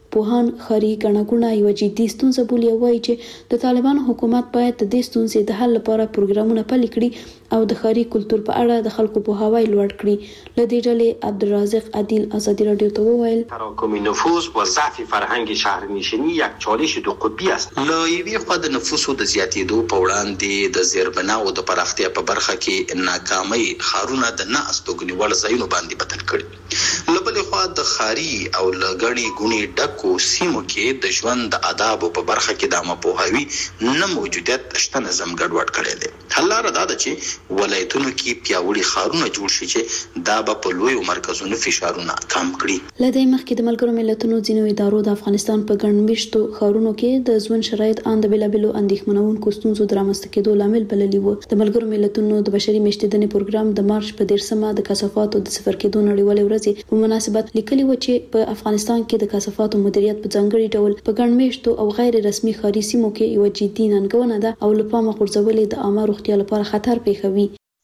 پوهان خاري ګڼګونه یو جدي ستونزه بولي او وایي چې د طالبانو حکومت باید د دې ستونزې د حل لپاره پروګرامونه پلي کړي او د خاري کلتور په اړه د خلکو پوهاوی لوړ کړي. لدې ډلې عبدالرازق عادل ازادي رادیو ته وویل تراکم نفوس و ضعف فرهنگ شهرنشینی یک چالش دو قطبی است. له یوې خوا د نفوسو د زیاتېدو په وړاندې د زیربناو د پراختیا په برخه کې ناکامۍ ښارونه د نه استوګنې وړ ځایونو باندې بدل کړي. له بلې خوا د ښاري او له ګڼې ګوڼې ډکو سیمو کې د ژوند د آدابو په برخه کې د عامه پوهاوي نه موجودیت شته نظم ګډوډ کړی دی. حل لاره دا ده چې ولایتونو کې پیاوړي ښارونه جوړ شي چې دا به په لویو مرکزونو فشارونه کم کړي. له دې مخکې د ملګرو ملتونو ځینو ادارو د افغانستان په ګڼمېشتو ښارونو کې د ژوند شرایط ان د بېلابېلو اندېښمنونکو ستونزو د رامنځته کېدو لامل بللي وو. د ملګرو ملتونو د بشري میشتېدنې پروګرام د مارچ په 13مه د کثافاتو د صفر کېدو نړیوالې ورځې په مناسبت لیکلي و چې په افغانستان کې د کثافاتو مدیریت په ځانګړي ډول په ګڼمېشتو او غیر رسمي ښاري سیمو کې یو جدي ننګونه ده او له پامه غورځول د عامه روغتیا لپاره خطر پېښوي.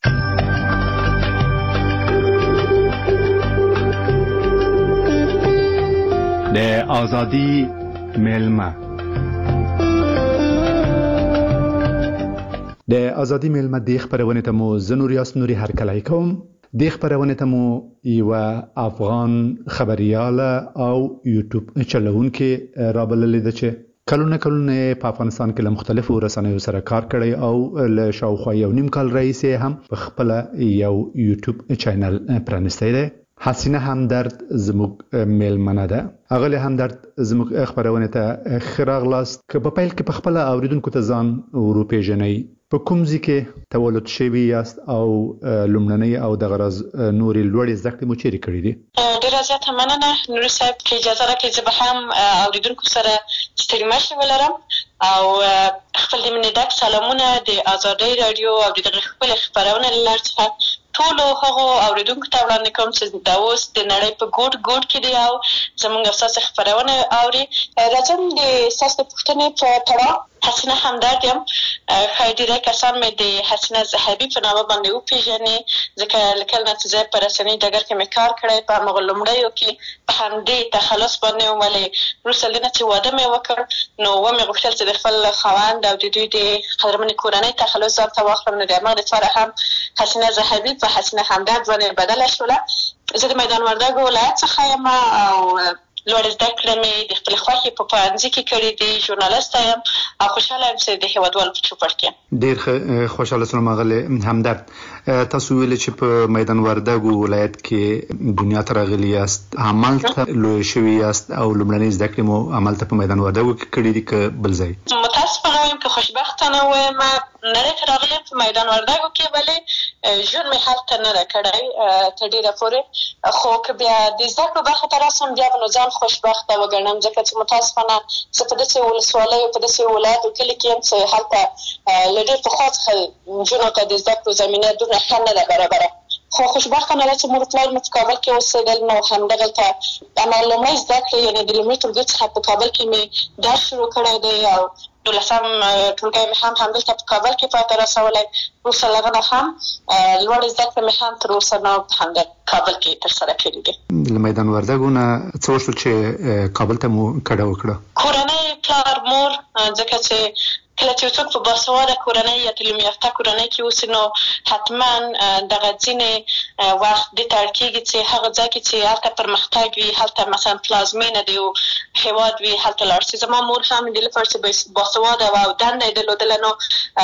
د آزادی میلمه د آزادی میلمه د خبرونه ته مو زنور یاس نوري هر کله کوم د خبرونه ته مو یو افغان خبرياله او یوټیوب چلوونکې رابلل دي چې کلونه په افغانستان کې له مختلفو رسنیو سره کار کړی او له شاوخوا یو نیم کال رئیس هم په خپل یو یوټیوب چینل پرانستی دی. حسینه همدرد زموږ میلمنه ده. اغلی همدرد زموږ خبرونه ته خراغلاست که په پیل کې په خپل اوریدونکو ته ځان وروپېژنئ. په کوم ځای کې تولد شوي یاست او لومړنۍ او د غرض نوري لوړې زده کړې مو چیرې کړې دي؟ ډېره زیاته مننه نوري صاحب که اجازه راکړئ زه به هم اوریدونکو سره ستړي مشې ولرم او خپل د مینې ډک سلامونه د ازادۍ راډیو او د دغې خپلې خپرونې له لارې څخه ټولو هغو اوریدونکو ته وړاندې کوم چې دا اوس د نړۍ په ګوټ کې دي او زموږ ستاسو خپرونه اوري. راځم د ستاسو د پوښتنې په تړاو حسینه همدرد یم. ښایي ډېری کسان مې د حسینه زهبي په نامه باندې وپېژني ځکه له کله نه چې زه په رسنۍ ډګر کې مې کار کړی په همغه لومړیو کې په همدې تخلص باندې وم. ولې وروسته له نه چې واده مې وکړ نو ومې غوښتل چې د خپل خاوند او د دوی د قدرمنې کورنۍ تخلص ځان ته واخلم. نو د همغه دپاره هم حسینه زهبي په حسینه همدرد باندې بدله شوله. زه د میدان وردګو ولایت څخه یم او لوړې زده کړې مې د خپلې خوښې په پوهنځي کې کړې دي. ژورنالسته یم او خوشحاله یم چې د هېوادوالو په چوپړ کې. ډېر خوشحاله شوم اغلی همدرد. تاسو ویلې چې په میدان وردګو ولایت کې دنیا ته راغلي یاست، همالته لوی شوي یاست او لومړنۍ زده کړې مو همالته په میدان وردګو کې کړې دي که بل ځای؟ متاسفانه وایم که خوشبختانه وایم نړۍ ته راغلی یم په میدان وردګو کې، ولې ژوند مې هلته نه ده کړی تر ډېره پورې. خو که بیا د زده کړو برخې ته راسم بیا به نو ځان خوشبخته وګڼم ځکه چې متاسفانه زه په داسې ولسوالیو په داسې ولایت او کلي کې یم چې هلته له ډېر پخوا څخه نجونو ته د زده کړو زمینه دومره ښه نه ده برابره. خو خوشبختانه ده چې مور پلار مې په کابل کې اوسېدل نو همدغلته همغه لومړۍ زده کړې یعنې د لومړي ټولګي څخه په کابل کې مې درس شروع کړی دی او 12 ټولګی مې هم همدلته په کابل کې پای ته رسولی. وروسته له هغه نه هم لوړې زده کړې مې هم تر اوسه نه په همدا کابل کې ترسره کړي دي. له میدان وردګو نه څه وشول چې کابل ته مو کډه وکړه؟ کورنۍ پلار مور ځکه چې کله چې څوک په باسواده کورنۍ یا تعلیم یافته کورنۍ کې اوسي نو حتما دغه ځینې وخت دې ته اړ کېږي چې هغه ځای کې چې هلته پرمختګ وي، هلته مثلا پلازمینه د یو هېواد وي، هلته لاړ شي. زما مور هم د لپاره چې باسواده وه او دنده یې درلودله نو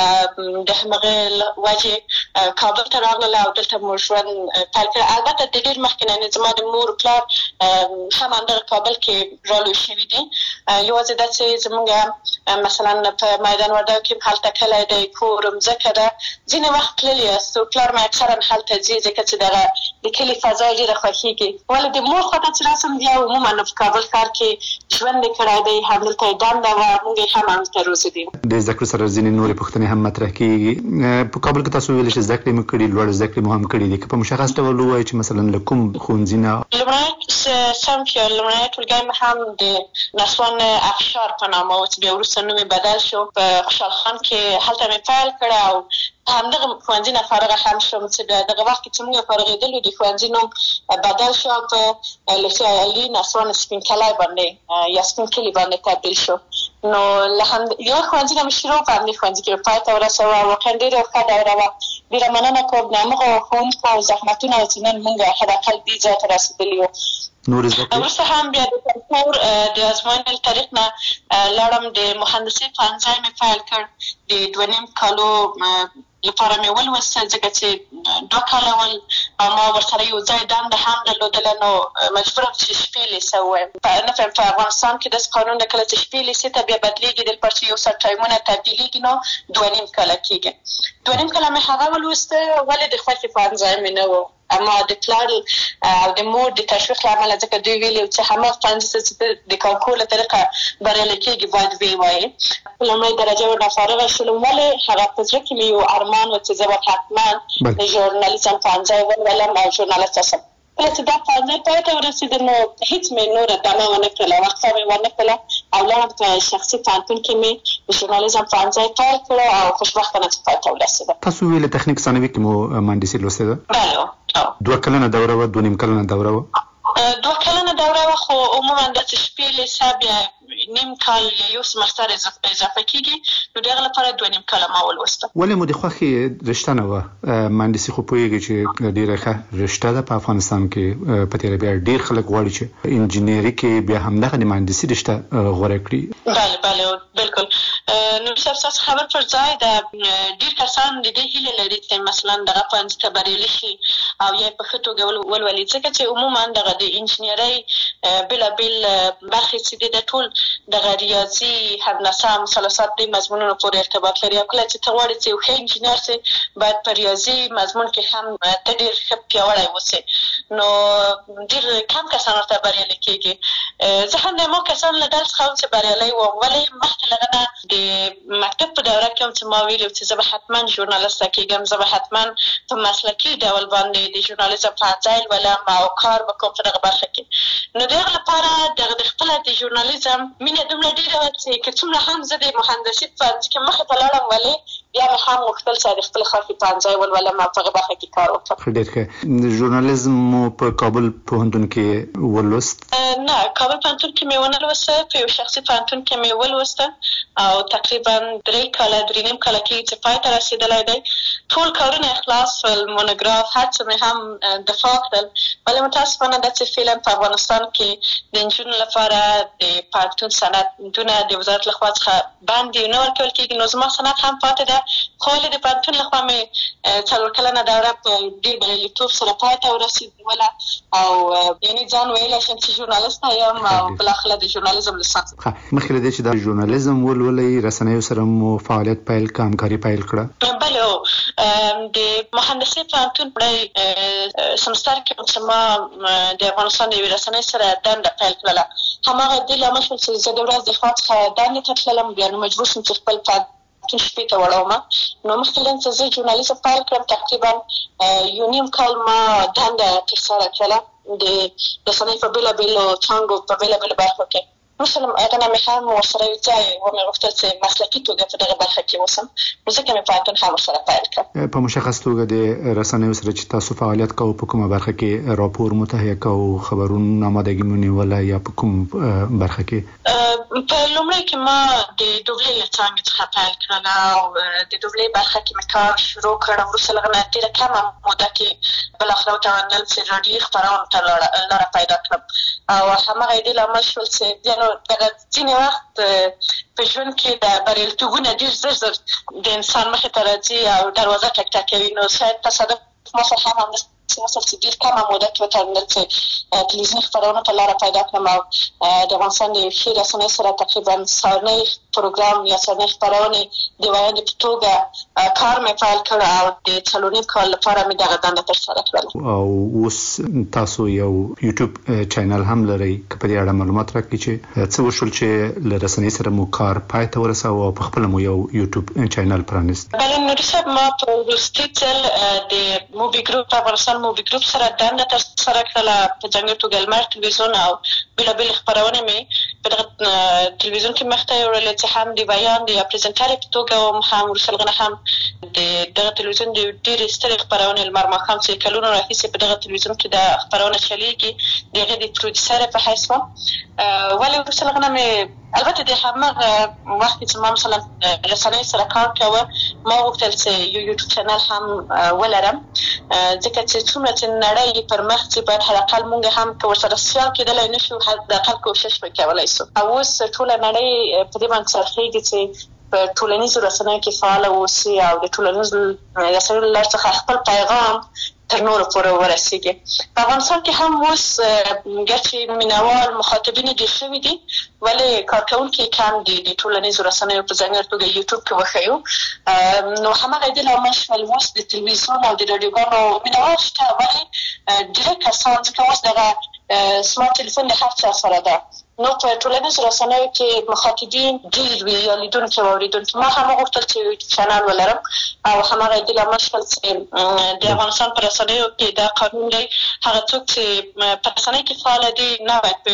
د همغې وجې کابل ته راغلله او دلته مو ژوند پیل کړی. البته د ډېر مخکې نه زما د مور پلار هم همدغه کابل کې رالوی شوي دي. یوازې دا چې زموږ مثلا په میدان وردګو کې هلته کلی دی، کور مځکه ده. ځینې وخت تللي یاست او پلار مې اکثرا هلته ځي ځکه چې دغه د کلي فضا یې ډېره خوښېږي. ولې د مور خواته چې راسم بیا عموما په کابل ښار کې ژوند یې کړی دی، همدلته یې دنده وه، موږ یې هم همدلته روزي دي. د زده کړو سره ځینې نورې پوښتنې هم مطرح کېږي. په کابل کې تاسو ویلې چې زده کړې مو کړي، لوړې زده کړې مو هم کړي دي. که په مشخص ډول ووایئ چې مثلا له کوم ښوونځي نه؟ لومړی صنف یا لومړنی ټولګی مې هم د نسوان افشار په نامه و چې بیا وروسته نوم یې بدل شو، په خوشحال خان کې هلته مې پیل کړ او همدغه ښوونځي نه فارغه هم شوم چې دغه وخت کې چې موږ فارغېدلو د ښوونځي نوم بدل شو په لیسې علي نسوان سپین کلی باندې یا سپین کلي باندې تبدیل شو. نو له یو ښوونځي نه مې شروع په همدې ښوونځي کې پای ته ورسوه. واقعا ډېره ښه دوره وه. ډېره مننه کوم د همغو ښوونکو او زحمتونه چې نن موږ حداقل دې ځای ته رسېدلي یو. وروسته هم بیا د کنکور د ازموینې تاریخ نه لاړم. د مهندسۍ پوهنځی مې پیل کړ. د 2.5 کالو لپاره مې ولوسته ځکه چې 2 کاله ول او ما ورسره یو ځای دنده هم درلودله. نو مجبوره وم چې شپې لیسه ووایم. نه فهم په افغانستان کې داسې قانون دی کله چې شپې لیسې ته بیا بدلېږي دلته چې یو څه ټایمونه تبدیلېږي نو 2.5 کاله کېږي. 2.5 کاله مې هغه ولوسته. ولې د خوښې پوهنځی مې نه و اما د پلار او د مور د تشویق له امله ځکه دوی ویلي چې هماغه پوهنځي چې د کانکور له طریقه بریالی کېږي باید ویې وایې. په لومړۍ درجه ورنه فارغه شولم. ولې هغه په زړه کې مې یو ارمان و چې زه به حتما د ژورنالیزم پوهنځی ولولم او ژورنالست شم. کله چې دا پوهنځی پای ته ورسېده نو هېڅ مې نوره دمه ونه کړله، وقفه مې ونه کړله او لاړم په شخصي پوهنتون کې مې د ژورنالیزم پوهنځی پیل کړ او خوشبختانه چې پای ته ورسېده. تاسو ویلې تخنیک ثانوي کې مو مهندسي لوستې ده؟ بله. 2 کلنه دوره وه، 2.5 کلنه دوره وه؟ 2 کلنه دوره وه، خو عموما داسې شپې لیسه بیا نیم کال یا یو سمستر اضافه کېږي. نو د هغه لپاره 2.5 کاله ما ولوسته. ولې مو د خوښې رشته نه وه؟ مهندسي خو پوهېږي چې ډېره ښه رشته ده په افغانستان کې. په تېره بیا ډېر خلک غواړي چې انجینري کې بیا همدغه د مهندسي رشته غوره کړي. بله بله بلکل. نو صاحب ستاسو خبر پر ځای ده. ډېر کسان د دې هیله لري چې مثلا دغه پوهنځي ته بریالي شي او یا په ښه توګه ولولي، ځکه چې عموما دغه د انجینرۍ بېلابېل برخې چې دي د ټول دغه ریاضي، هندسه، مثلثات دې مضمونونو پورې ارتباط لري. او کله چې ته غواړې چې یو ښه انجینر سې باید په ریاضي مضمون کې هم ته ډېر ښه پیاوړی اوسې. نو ډېر کم کسان ورته بریالي کېږي. زه هم د هماغو کسانو له ډلې څخه وم چې بریالی وم. ولې مخکې له هغه نه د مکتب په دوره کې هم چې ما ویلي چې زه به حتما ژورنالسته کېږم، زه به حتما په مسلکي ډول باندې د ژورنالیزم پوهنځی لولم او کار به کوم په دغه برخه کې. نو د هغه لپاره دغه د خپله د ژورنالیزم مینه دومره ډېره وه چې که څومره هم زه د مهندسي په پوهنځي کې مخې ته لاړم، ولې بیا مې هم غوښتل چې د خپل خوښې پوهنځی ولولم او په هغه برخه کې کار وکړم. ډېر ښه. ژورنالیزم مو په کابل پوهنتون کې ولوست؟ نه، کابل پوهنتون کې مې ونه لوسته. په یو شخصي پوهنتون کې مې ولوسته او تقریبا 3 کاله 3.5 کاله کېږي چې پای ته رسېدلی دی. ټول کارونه اخلاص شول، مونوګراف هر څه مې هم دفاع کړل. ولې متاسفانه داسې فعلا په افغانستان کې د نجونو لپاره د پوهنتون سندونه د وزارت لخوا څخه بند دي، نه ورکول کېږي. نو زما سند هم پاتې ده، خو ولې د پوهنتون لخوا مې 4 کلنه دوره په ډېر بریالیتوب سره پای ته ورسېدله او یعنې ځان ویلی شم چې ژورنالسته یم او بالاخره د ژورنالیزم لیسانس. مخکې له دې چې دا ژورنالیزم ولولئ، رسنیو سره مو فعالیت پیل کړه، همکاري پیل کړه؟ بله. د مهندسۍ پوهنتون لومړی سمستر کې چې ما د افغانستان د یوې رسنۍ سره دنده پیل کړله، هماغه دې لامل شول چې زه د ورځ د خوا څخه دندې ته تللم. بیا نو مجبور شوم چې خپل پوهنتون شپې ته وړومه. نو مخکې له چې زه ژورنالیزم پیل کړم تقریبا 1.5 کال ما دنده ترسره کړله د رسنۍ په بېلابېلو څانګو په بېلابېلو برخو کې. مثلا هغه نه مې هم ورسره یو ځای ومې غوښتل چې مسلکي توګه په دغه برخه کې اوسم، نو ځکه مې پوهنتون هم ورسره پیل کړ. په مشخص توګه د رسنیو سره چې تاسو فعالیت کوئ په کومه برخه کې راپور مو تهیه کوئ، خبرونو آمادګي مو نیوله، یا په کوم برخه کې؟ په لومړی کې ما د دوبلې له څانګې څخه پیل کړله او د دوبلې برخه کې مې کار شروع کړ. وروسته له هغه نه ډېره کمه موده کې بالاخره وتوانېدل چې راډیوي خپرونو ته لاره پیدا کړم او هماغه یې دې لامل شول چې بیا نو دغه ځینې وخت په ژوند کې د بریالیتوبونه ډېر زر د انسان مخې ته راځي او دروازه ټک ټکوي. نو شاید تصادف ما سره هم همداسې وشول چې ډېر کمه موده کې وتوانېدل چې تلویزیوني خپرونو ته لاره پیدا کړم او د افغانستان د یوې ښې رسنۍ سره تقریبا سهارنۍ پروګرام یا سهارنۍ خپرونې د ویاندې په توګه کار مې پیل کړ او د 4.5 کال لپاره مې دغه دنده ترسره کړله. او اوس تاسو یو یوټیوب چینل هم لرئ، که په دې اړه معلومات راکړئ چې څه وشول چې له رسنۍ سره مو کار پای ته ورساوه او په خپله مو یو یوټیوب چینل پرانیست؟ بله نوري صاحب، ما په وروستي ځل د موبي ګروپ افغانستان موبي ګروپ سره دنده ترسره کړله. په ځانګړې توګه لمر تلویزیون او بېلابېلې خپرونې مې په دغه تلویزیون کې مخته وړل چې هم د بیان د پریزنټر په توګه هم ورسلغنه هم د دغه تلویزیون د ډېر ستر خبرونه لمر مخام چې کلونه راهیسې په دغه تلویزیون کې د خبرونه چلیږي دغه د پروډوسر په حیث ولې ورسلغنه مې البته د همغه وخت چې ما مثلا رسنۍ سره کار کوه ما غوښتل چې یو یوټیوب چینل هم ولرم ځکه چې څومره چې نړۍ پر مخ چې باید حداقل مونږ هم که ورسره سیال کېدلی نه شو حداقل کوشش به کولی شو او اوس ټوله نړۍ په دې باندې څرخېږي چې په ټولنیزو رسنیو کې فعاله اوسي او د ټولنیزو رسنیو له لارې څخه خپل پیغام تر نورو پورې ورسیږي. په افغانستان کې هم اوس ګرچې مینوال مخاطبین ډېر شوي دي ولې کارکوونکي کم دي د ټولنیزو رسنیو په ځانګړې توګه یوټیوب کې وښیو نو همغه دې له امله شول اوس د تلویزیون او د راډیوګانو مینوال شته ولې ډېری کسان ځکه اوس دغه سمارټ تلیفون د هر چا سره ده نو په ټولنیزو رسنیو کې مخاطبین ډېر وي یا لیدونکي او اورېدونکي ما هم غوښتل چې یوټیوب چینل ولرم او همغه دې له امله شول چې د افغانستان په رسنیو کې دا قانون دی هغه څوک چې په رسنۍ کې فعاله دي نه باید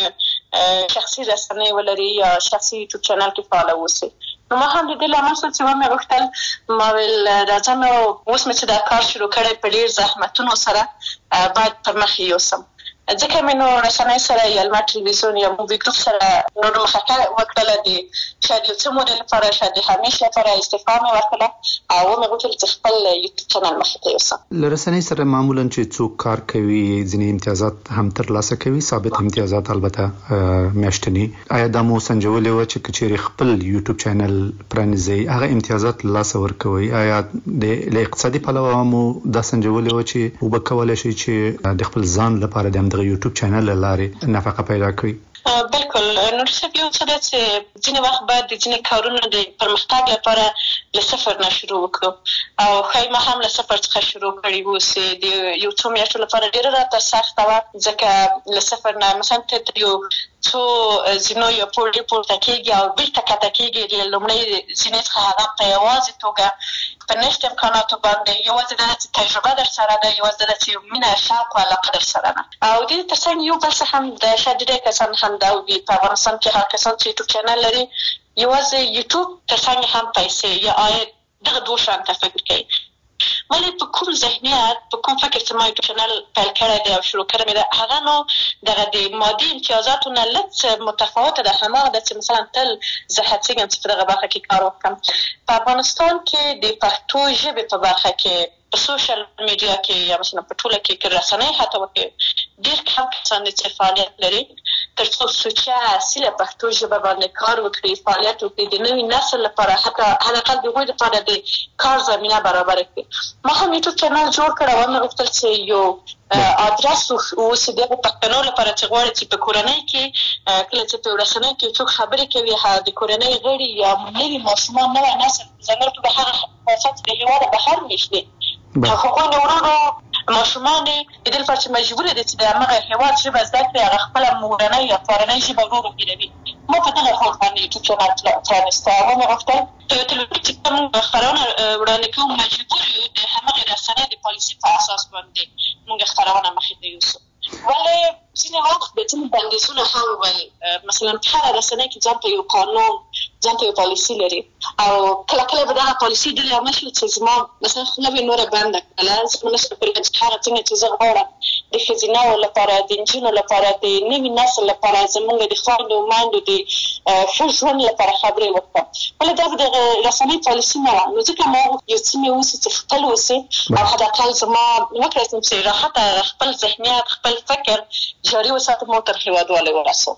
په شخصي رسنۍ ولري یا شخصي یوټیوب چینل کې فعاله اوسي نو ما هم د دې له امله شول چې ومې غوښتل ما ویل راځم اوس مې چې دا کار شروع کړی په ډېر زحمتونو سره باید پر مخ یوسم ځکه مې نو رسنۍ سره یا لمر تلویزیون یا مووي ګروپ سره نور مخکې وکړله د شاید یو څه مودې لپاره شاید د همیشه لپاره استعفا مې ورکړله او ومې غوښتل چې خپل یوټیوب چینل مخې ته یوسم. له رسنۍ سره معمولا چې څوک کار کوي ځینې امتیازات هم ترلاسه کوي ثابت امتیازات البته میاشتني آیا دا مو سنجولې وه چې که چیرې خپل یوټیوب چینل پرانیزئ هغه امتیازات له لاسه ورکوئ آیا له اقتصادي پلوه مو دا سنجولې وه چې وبه کولی شئ چې د خپل ځان لپاره د یوټیوب چینل لارې نفقه پیدا کړي؟ بالکل نور صاحب یو څه ده چې ځینې وخت باید د ځینې کارونو د پرمختګ لپاره له صفر نه شروع وکړو او ښایي ما هم له صفر څخه شروع کړي اوسې د یو څو میاشتو لپاره ډېره راته سخته وه ځکه له صفر نه مثلا ته یو څو زینو یا پورې پورته کېږي او بېرته کښته کېږي د لومړۍ زینې څخه هغه په یوازې توګه په نشت امکاناتو باندې یوازې دا چې تجربه در سره ده یوازې دا چې مینه شوق او علاقه در سره ده او د دې تر څنګ یو بل څه هم د شاید ډېری کسان هم دا وي په افغانستان کې هغه کسان چې یوټیوب چینل لري یوازې یوټیوب تر څنګ هم پیسې یا عاید دغه دوه شیانو ته فکر کوي ولې په کوم ذهنیت په کوم فکر چې ما یوټیوب چینل پیل کړی دی او شروع کړی مې ده هغه نو دغه د مادي امتیازاتو نه لږ متفاوته ده هماغه ده چې مثلا تل زه هڅېږم چې په دغه برخه کې کار وکړم په افغانستان کې د پښتو ژبې په برخه کې په سوشل میډیا کې یا مثلا په ټوله کې که رسنۍ حتی وکړي ډېر کم کسان دي چې فعالیت لري تر څو سوچه اصیله پښتو ژبه باندې کار وکړي فعالیت وکړي د نوي نسل لپاره حتی حداقل د هغوی لپاره د کار زمینه برابره کړي ما هم یوټیوب چینل جوړ کړی ومې غوښتل چې یو ادرس اوسي د پښتنو لپاره چې غواړي چې په کورنۍ کې کله چې په رسنۍ کې څوک خبرې کوي د کورنۍ غړي یا نوي ماشومان نوی نسل ځانګړې توګه هغه خاصات د هېواد بهر ویشتي هغوی د ورونو ماشومان د دې لپاره چې مجبوره دي چې د همغه هېواد ژبه زده کړي هغه خپله مورنۍ یا پلارنۍ ژبه ورو هېروي ما په دغه هوډ باندې یوټیوب چینل پرانیستی او ومې غوښتل په یو تلویزیون چې کوم خپرونه وړاندې کوو مجبور یو د همغې رسنۍ د پالیسي په اساس باندې موږ خپرونه مخې ته یوسو ولې ځینې وخت د ځینې بندیزونه هم وایي مثلا په هره رسنۍ کې ځان ته یو قانون ځان ته یو پالیسي لري او کله کله به دغه پالیسي ډېر عامه شي چې زما مثلا خوله به یې نوره بنده کړله زه به نشم کولی چې هغه څنګه چې زه غواړم د ښځینهو لپاره د نجونو لپاره د نوي نسل لپاره زموږ د خویندو میندو د ښه ژوند لپاره خبرې وکړم ولې دا به د رسنۍ پالیسي نه وه نو ځکه ما یو څه مې اوسي چې خپل اوسي او حداقل زما وکړی شم چې راحته خپل ذهنیت خپل فکر جاري وساتم او تر هېوادوالو ورسوم.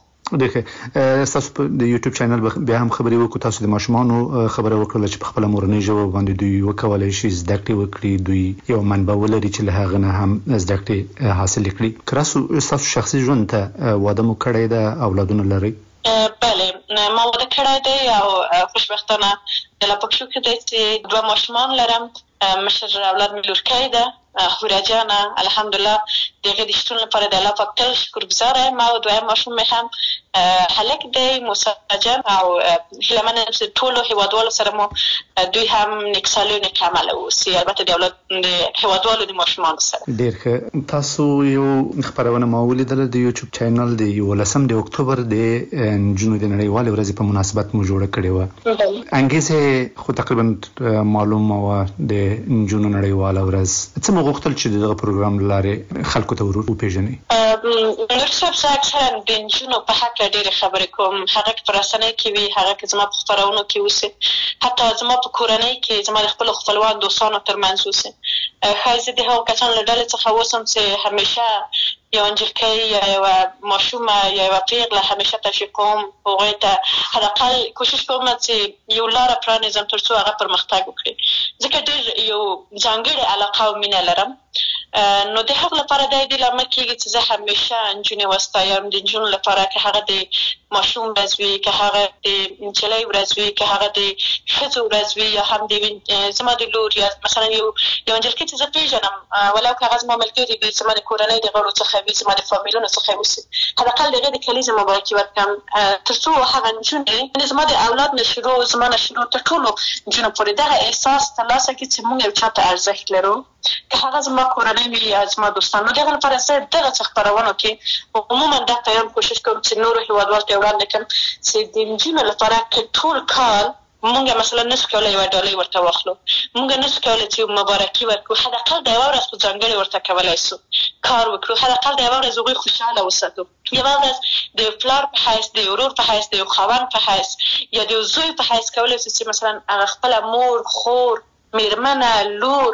ستاسو د یوټیوب چینل بیا هم خبرې وکړو تاسو د ماشومانو خبره وکړله چې په خپله مورنۍ ژبه باندې دوی وکولی شي زده کړې وکړي دوی یو منبع ولري چې له هغه نه هم زده کړې حاصلې کړي که ستاسو شخصي ژوند ته واده مو کړی ده اولادونه لرئ؟ بله ما واده کړی دی او خوشبختانه د لا پکښو کې دی چې 2 ماشومان لرم مشر اولاد مې لورکی ده هوراجان الحمدلله دغه د شتون لپاره د الله پاک تل شکرګزار یم. او دویم ماشوم مې هم هلک دی موسی جان او هیله منم چې ټولو هیوادوالو سره مو دوی هم نیکسالي او نیک عمله اوسي، البته د اولاد د هیوادوالو د ماشومانو سره. ډیر ښه. تاسو یو خبرونه ما ولیدله د یوټیوب چینل د 18 د اکتوبر د جنونو د نړیوالې ورځې په مناسبت مو جوړه کړې و. انګیزه خو تقریبا معلومه و د جنونو نړیواله ورځ. څه مو غوښتل چې دغه پروګرام لاره خلکو ته ورو پیژني؟ نور څه اکثرا د جنونو په حق ډېر خبرې کوم، هغه په رسنۍ کې وي، هغه که زما په خبرونو کې وسي، حتی زما په کورنۍ کې زما د خپل خپلوان دوستانو ترمنځ وسي. ښایي زه د هغو کسانو له ډلې څخه اوسم چې همیشه یو انجلکۍ یا یوه ماشومه یا یوه پیغله همیشه تشویق کوم، هغوی ته حداقل کوشش کوم چې یو لاره پرانیزم تر څو هغه پرمختګ وکړي، ځکه ډېر یو ځانګړې علاقه او مینه لرم. نو د هغه لپاره دا دې لامل کېږي چې زه همیشه نجونې وستایم، د نجونو لپاره که هغه د ماشوم ورځ وي، که هغه د نجلۍ ورځ وي، که هغه د ښځو ورځ وي، یا هم د زما د لور یا مثلا یو نجلکۍ چې زه پېژنم ولو که هغه زما ملګري وي، زما د کورنۍ د غړو څخه وي، زما د فامیلونو څخه وسي، حداقل د هغې د کلیزې مبارکي ورکړم تر څو هغه نجونې زما د اولاد نه شروع زما نه شروع تر ټولو نجونو پورې دغه احساس ترلاسه کړي چې موږ یو چا ته ارزښت لرو، که هغه زما کورنۍ وي یا زما دوستان. نو دغه لپاره زه دغه څه خپرونو کې عموما دا پیغام کوشش کوم چې نورو هیوادوالو ته وړاندې کړم چې د نجونو لپاره که ټول کال مونږ مثلا نشو کولی یوه ډالۍ ورته واخلو، مونږ نشو کولی چې مبارکي ورکړو، حداقل د یوه ورځ په ځانګړې ورته کولی شو کار وکړو، حداقل د یوه ورځ هغوی خوشحاله وساتو، یوه ورځ د یو پلار په حیث، د یو ورور په حیث، د یو خاوند په حیث یا د یو زوی په حیث کولی شو چې مثلا هغه خپله مور، خور، میرمنه، لور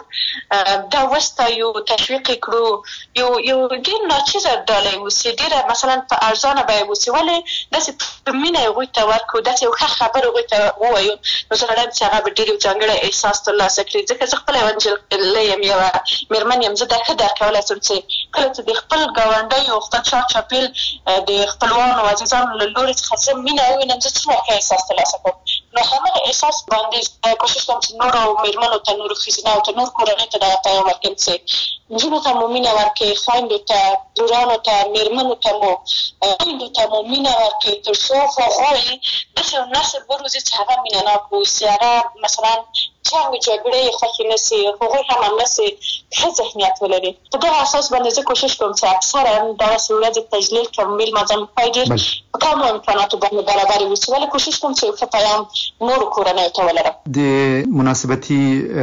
دا وستایو، تشویق کړو، یو ډېر ناچیزه ډالۍ وسي، ډېره مثلا په ارزانه بیه وسي، ولې داسې په مینه هغوی ته ورکړو، داسې یو ښه خبر هغوی ته ووایو. نو زه غواړم چې هغه به ډېر یو ځانګړی احساس ترلاسه کړي، ځکه زه خپله یوه نجلۍ یم، یوه میرمن یم، زه دا ښه درک کولی شم چې کله چې د خپل ګاونډیو، خپل چاپېل د خپلوانو عزیزانو له لورې څخه زه مینه ووینم، زه څومره ښه احساس ترلاسه کوم. نو همغه احساس باندې کوشش کوم چې نورو میرمنو ته، نورو ښځینهو ته، نور کورنۍ ته دغه پیغام ورکړم چې نجونو ته مو مینه ورکړئ، خویندو ته، لورانو ته، میرمنو ته مو، خویندو ته مو مینه ورکړئ، تر څو هغوی داسې یو نسل وروزي چې هغه مینه ناک واوسي، هغه مثلا جنګ جګړې یې خوښې نه سي، هغوی هم همداسې ښه ذهنیت ولري. په دغه اساس باندې زه کوشش کوم چې اکثرا دغسې ورځې تجلیل کړم، میل مازم پای ډېر په کمو امکاناتو باندې برابرې وسي، ولې کوشش کوم چې یو ښه پیغام نورو کورنیو ته ولرم. د مناسبتي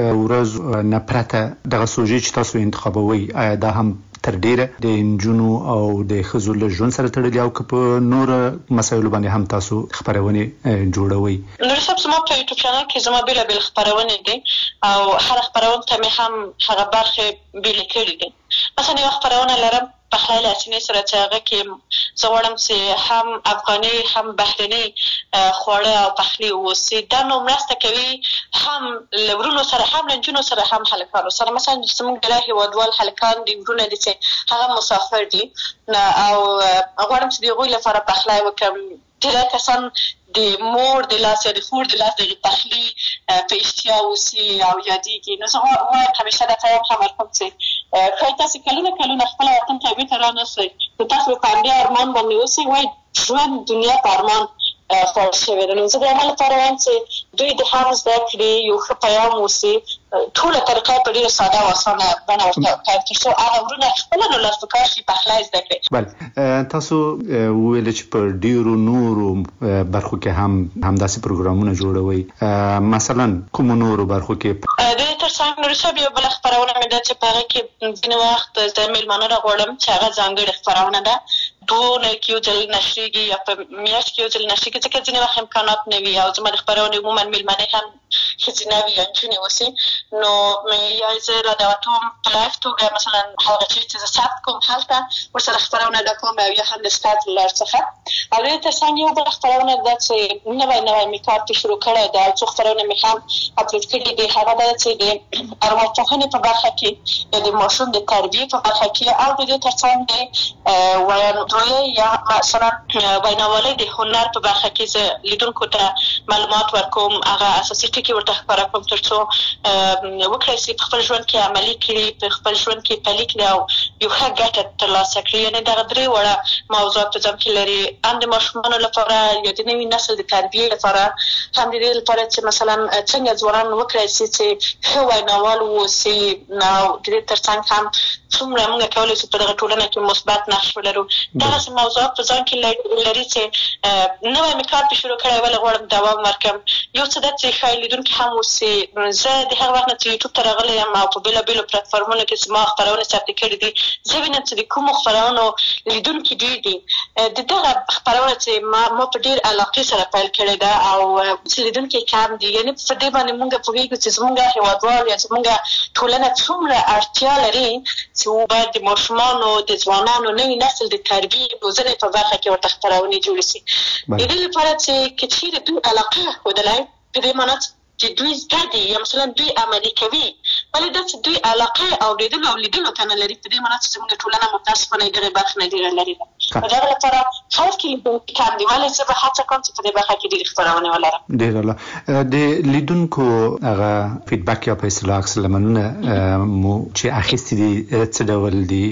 ورځ نه پرته دغه سوژې چې تاسو انتخابوئ آیا دا هم تر ډیره د نجونو او د ښځو له ژوند سره تړلي او که په نورو مسایلو باندې هم تاسو خپرونې جوړوئ؟ نور صاحب زما په یوټیوب چینل کې زما بېلابېل خپرونې دي او هره خپرونه ته مې هم هغه برخې بېلې کړي دي. مثلا یوه خپرونه لرم پخلی له سینې سره چې هغه کې زه غواړم چې هم افغاني هم بهرني خواړه او پخلي واوسي. دا نو مرسته کوي هم له ورونو سره، هم له نجونو سره، هم هلکانو سره. مثلا زموږ ډېری هېوادوال هلکان دي، ورونه دي چې هغه مسافر دي او غواړم چې د هغوی لپاره پخلی وکړم. ډېری کسان د مور د لاس یا د خور د لاس د پخلي په اشتیا اوسي او یادېږي. نو زه وایم همیشه دا پیغام هم ورکوم چې ښایي تاسې کلونه خپله وطن ته بېرته رانشئ، نو تاسو به په همدې ارمان باندې اوسئ. وایي ژوند دنیا په ارمان خوړل شوې ده. نو زه د هغه لپاره وایم چې دوی د هم زده کړي، یو ښه پیغام اوسي، ټوله طریقه په ډېره ساده او اسانه بڼه ورته وکړئ تر څو هغه ورونه خپله نو لاس په کار شي، پخلی زده کړي. بله، تاسو وویل چې په ډېرو نورو برخو کې هم همداسې پروګرامونه جوړوئ. مثلا کومو نورو برخو کې؟ د دې تر څنګ نورې صاحب یوه بله خپرونه مې ده چې په هغه کې ځینې وخت زه مېلمانه راغواړم چې هغه ځانګړې خپرونه ده، 2 اونۍ کې یو ځل نشریږي یا په میاشت کې یو ځل نشریږي، ځکه ځینې وخت امکانات نه وي او زما د خپرونې عموما مېلمنې هم ښځینه وي یا نجونې اوسي. نو یا زه رادعوتوم په لایف توګه، مثلا هغه چیز چې زه ثبت کوم هلته ورسره خپرونه ډه کوم او یا هم د سکایپ له لارې څخه. او د دې تر څنګ یو بله خپرونه ده چې نوی مې کار پرې شروع کړی ده او څو خپرونه مې هم اپلوډ کړي دي. هغه ده چې د ارواپوهنې په برخه کې یا د ماشوم د تربیې په برخه کې او د دې تر څنګ د ویاندویۍ یا مثلا ویناوالۍ د هنر په برخه کې زه لیدونکو ته معلومات ورکوم، هغه اساسي ټکي ورته خبره کوم ترڅو وکړای شي په خپل ژوند کې عملي کړي، په خپل ژوند کې پلي کړي او یو ښه ګټه ترلاسه کړي. یعنې دغه درې وړه موضوعات په ځان کې لري، هم د ماشومانو لپاره یا د نوي نسل د تربیې لپاره، هم د دې لپاره چې مثلا څنګه ځوانان وکړای شي چې ښه ویناوال واوسي او د دې ترڅنګ هم څومره موږ کولی شو په دغه ټولنه کې مثبت نقش ولرو. دغسې موضوعات په ځان کې لري چې نوی مې کار پې شروع کړی ولې غواړم دوام ورکړم. یو څه ده چې ښایي لیدونکي هم اوسي. زه د هغه وخت نه چې یوټوب ته راغلی یم او په بېلابېلو پلټفارمونو کې زما خپرونې ثبت کړي دي، زه وینم چې د کومو خپرونو لیدونکي ډېر دي. د دغه خپرونه چې ما په ډېر علاقې سره پیل کړې ده او چې لیدونکي کم دي، یعنې په دې باندې موږ پوهېږو چې زموږ هېوادوال یا زموږ ټولنه څومره اړتیا لري چې باید د ماشومانو د ځوانانو نوي نسل د تربیې روزنې په برخه کې ورته خپرونې جوړې شي. د دې لپاره چې که چېرې دوی علاقه ښودلی، په دې معنا چې دوی زده دي یا مثلا دوی عملي کوي، ولې دا چې دوی علاقه اورېدلو او لیدلو ته نه لري، په دې معنا چې زموږ ټولنه متاسفانه دغې برخې نه ډېره لرې ده. په دغه لپاره خلک کې لیدونکي کم دي، ولې زه به هڅه کوم چې په دې برخه کې ډېرې خپرونې ولرم. ډېر عالی. د لیدونکو هغه فیډبک یا په اصطلاح عکس العملونه مو چې اخیستي دي څه ډول دي؟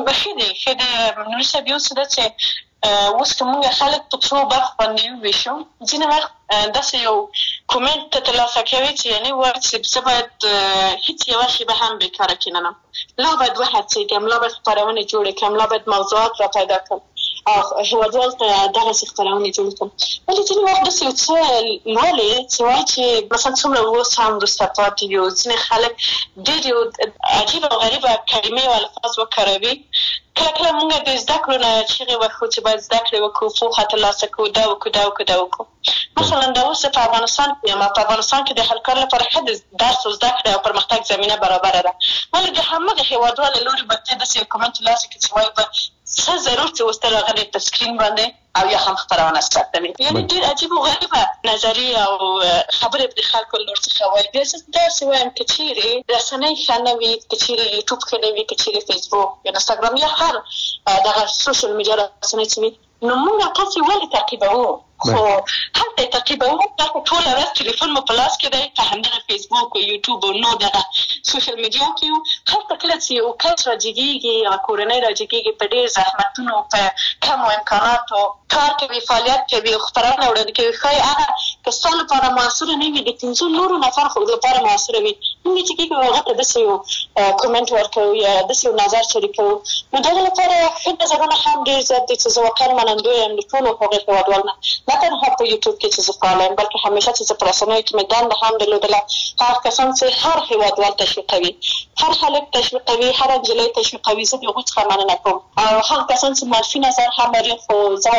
ښه دي. نور صاحب یو څه ده چې اوس که موږ خلک په څو برخو باندې وویشو، ځینې وخت داسې یو کومنټ ته ترلاسه کوي چې یعنې وایي چې زه باید هېڅ یوه شېبه هم بېکاره کښېننم، لا باید وهڅېږم، لا باید خپرونې جوړې کړم، لا باید موضوعات را پیدا کړم او هېوادوال ته دغسې خپرونې جوړې کړم. ولې ځینې وخت داسې یو څه لولې چې وایي چې مثلا څومره اوس هم وروسته پاتې یو، ځینې خلک ډېر یو عجیبه او غریبه کلمې او الفاظ وکاروي. کله کله موږ د زده کړو نه چیغې وکړو چې باید زده کړې وکړو، پوهه ترلاسه کړو، دا وکړو دا وکړو دا وکړو. مثلا دا اوس په افغانستان کې یم، په افغانستان کې د حل کار لپاره ښه د درس او زده کړې او پرمختګ زمینه برابره ده، ولې د همغه هېوادوال له لورې به ته داسې یو کومنټ ترلاسه کړې چې وایي به څه ضرور چې اوس ته راغلی په سکرین باندې او یا هم خپرونه ثبتوي. یعنې ډېر عجیب او غریبه نظریې او خبرې به د خلکو له لور څخه وایي. بیا زه داسې وایم که چېرې رسنۍ ښه نه وي، که چېرې یوټوب ښه نه وي، که چېرې فیسبوک یا انسټاګرام یا هر دغه سوشل میډیا رسنۍ چې وي، نو موږ تاسې ولې تعقیبوو؟ خو هلته یې تعقیبوو، هلته ټوله ورځ تلیفون مو په لاس کې دی، په همدغه فیسبوک او یوټوب او نور دغه سوشل میډیا کې یو. هلته کله چې یو کس راجګېږي یا کورنۍ راجګېږي، په ډېر زحمتونو، په کمو امکاناتو کار کوي، فعالیت کوي او خپرونه وړاندې کوي، ښایي هغه که ستا لپاره موثره نه وي، د 500 نورو نفر خو لپاره موثره وي. موږ چې کېږو هغه ته داسې یو کومنټ ورکوو یا داسې یو نظر شریکوو، نو دغه لپاره ښه نظرونه هم ډېر زیات دي چې زه واقعا منندوی یم د ټولو هغې هېوادوال نه، نه تنها په یوټوب کې چې زه فعاله یم، بلکې همیشه چې زه په رسنیو کې مې دنده هم درلودله. هغه کسان چې هر هېوادوال تشویقوي، هر هلک تشویقوي، هر نجلۍ تشویقوي، زه د هغوی څخه مننه کوم. او هغه کسان چې منفي نظر هم لري، خو زه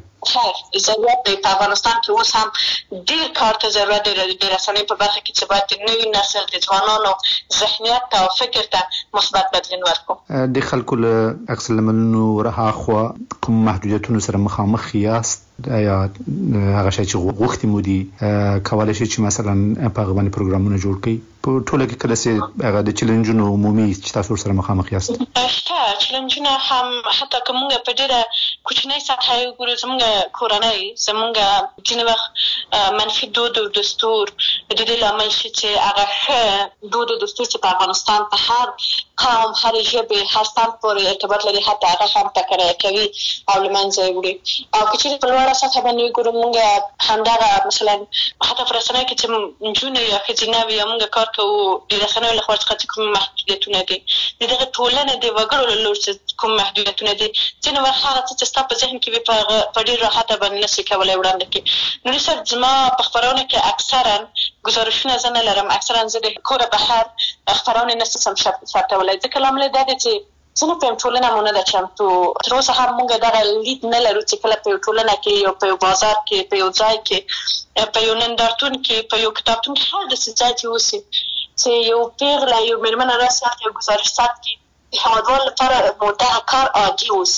ضرورت دی په افغانستان کې اوس هم ډېر کار ته ضرورت دی د رسنیو په برخه کې چې باید د نوي نسل د ځوانانو ذهنیت ته او فکر ته مثبت بدلون ورکړو. د خلکو له عکس العملونو رهاخوا کوم محدودیتونو سره مخامخ یاست؟ یا هغه شی چې غوښتي مو دي کولی شي چې مثلا په هغه باندې پروګرامونه جوړ کړئ؟ په ټوله کې کله چې هغه د چیلنجونو عمومي چې تاسو ورسره مخامخ یاست؟ شته چیلنجونه هم، حتی که موږ په ډېره کوچنۍ سطحه یې وګورو، زموږ کورنۍ، زموږ ځینې وخت منفي دود او دستور د دې لامل شي چې هغه ښه دود او دستور چې په افغانستان په هر قوم، هر ژبې، هر صنف پورې ارتباط لري، حتی هغه هم ټکنی کوي او له منځه یې وړي. او که چېرې په لوړه سطحه باندې وګورو، موږ همدغه مثلا حتی په رسنیو کې چې نجونې یا ښځینه وي یا موږ کار کوو، د رسنیو له خوا څخه چې کوم محدودیتونه دي، د دغه ټولنې د وګړو له لوري چې کوم محدودیتونه دي، ځینې وخت هغه څه چې ستا په ذهن کې وي په ډېر راحته باندې نه شي کولی وړاندې کړي. نوري صاحب، زما په خپرونه کې اکثرا ګزارشونه زه نه لرم، اکثرا زه د کوره بهر خپرونې نه شم ثبتولی، ځکه لامل یې دا دی چې زه نه پوهیم ټولنه مو نه ده چمتو. تر اوسه هم موږ دغه لید نه لرو چې کله په یو ټولنه کې یا په یو بازار کې، په یو ځای کې، په یو نندارتون کې، په یو کتابتون کې، هر داسې ځای چې اوسي چې یو پیغله، یو مېرمنه راسي، یو ګزارش ثبت کړي، د هېوادوال لپاره مو دغه کار عادي اوسي.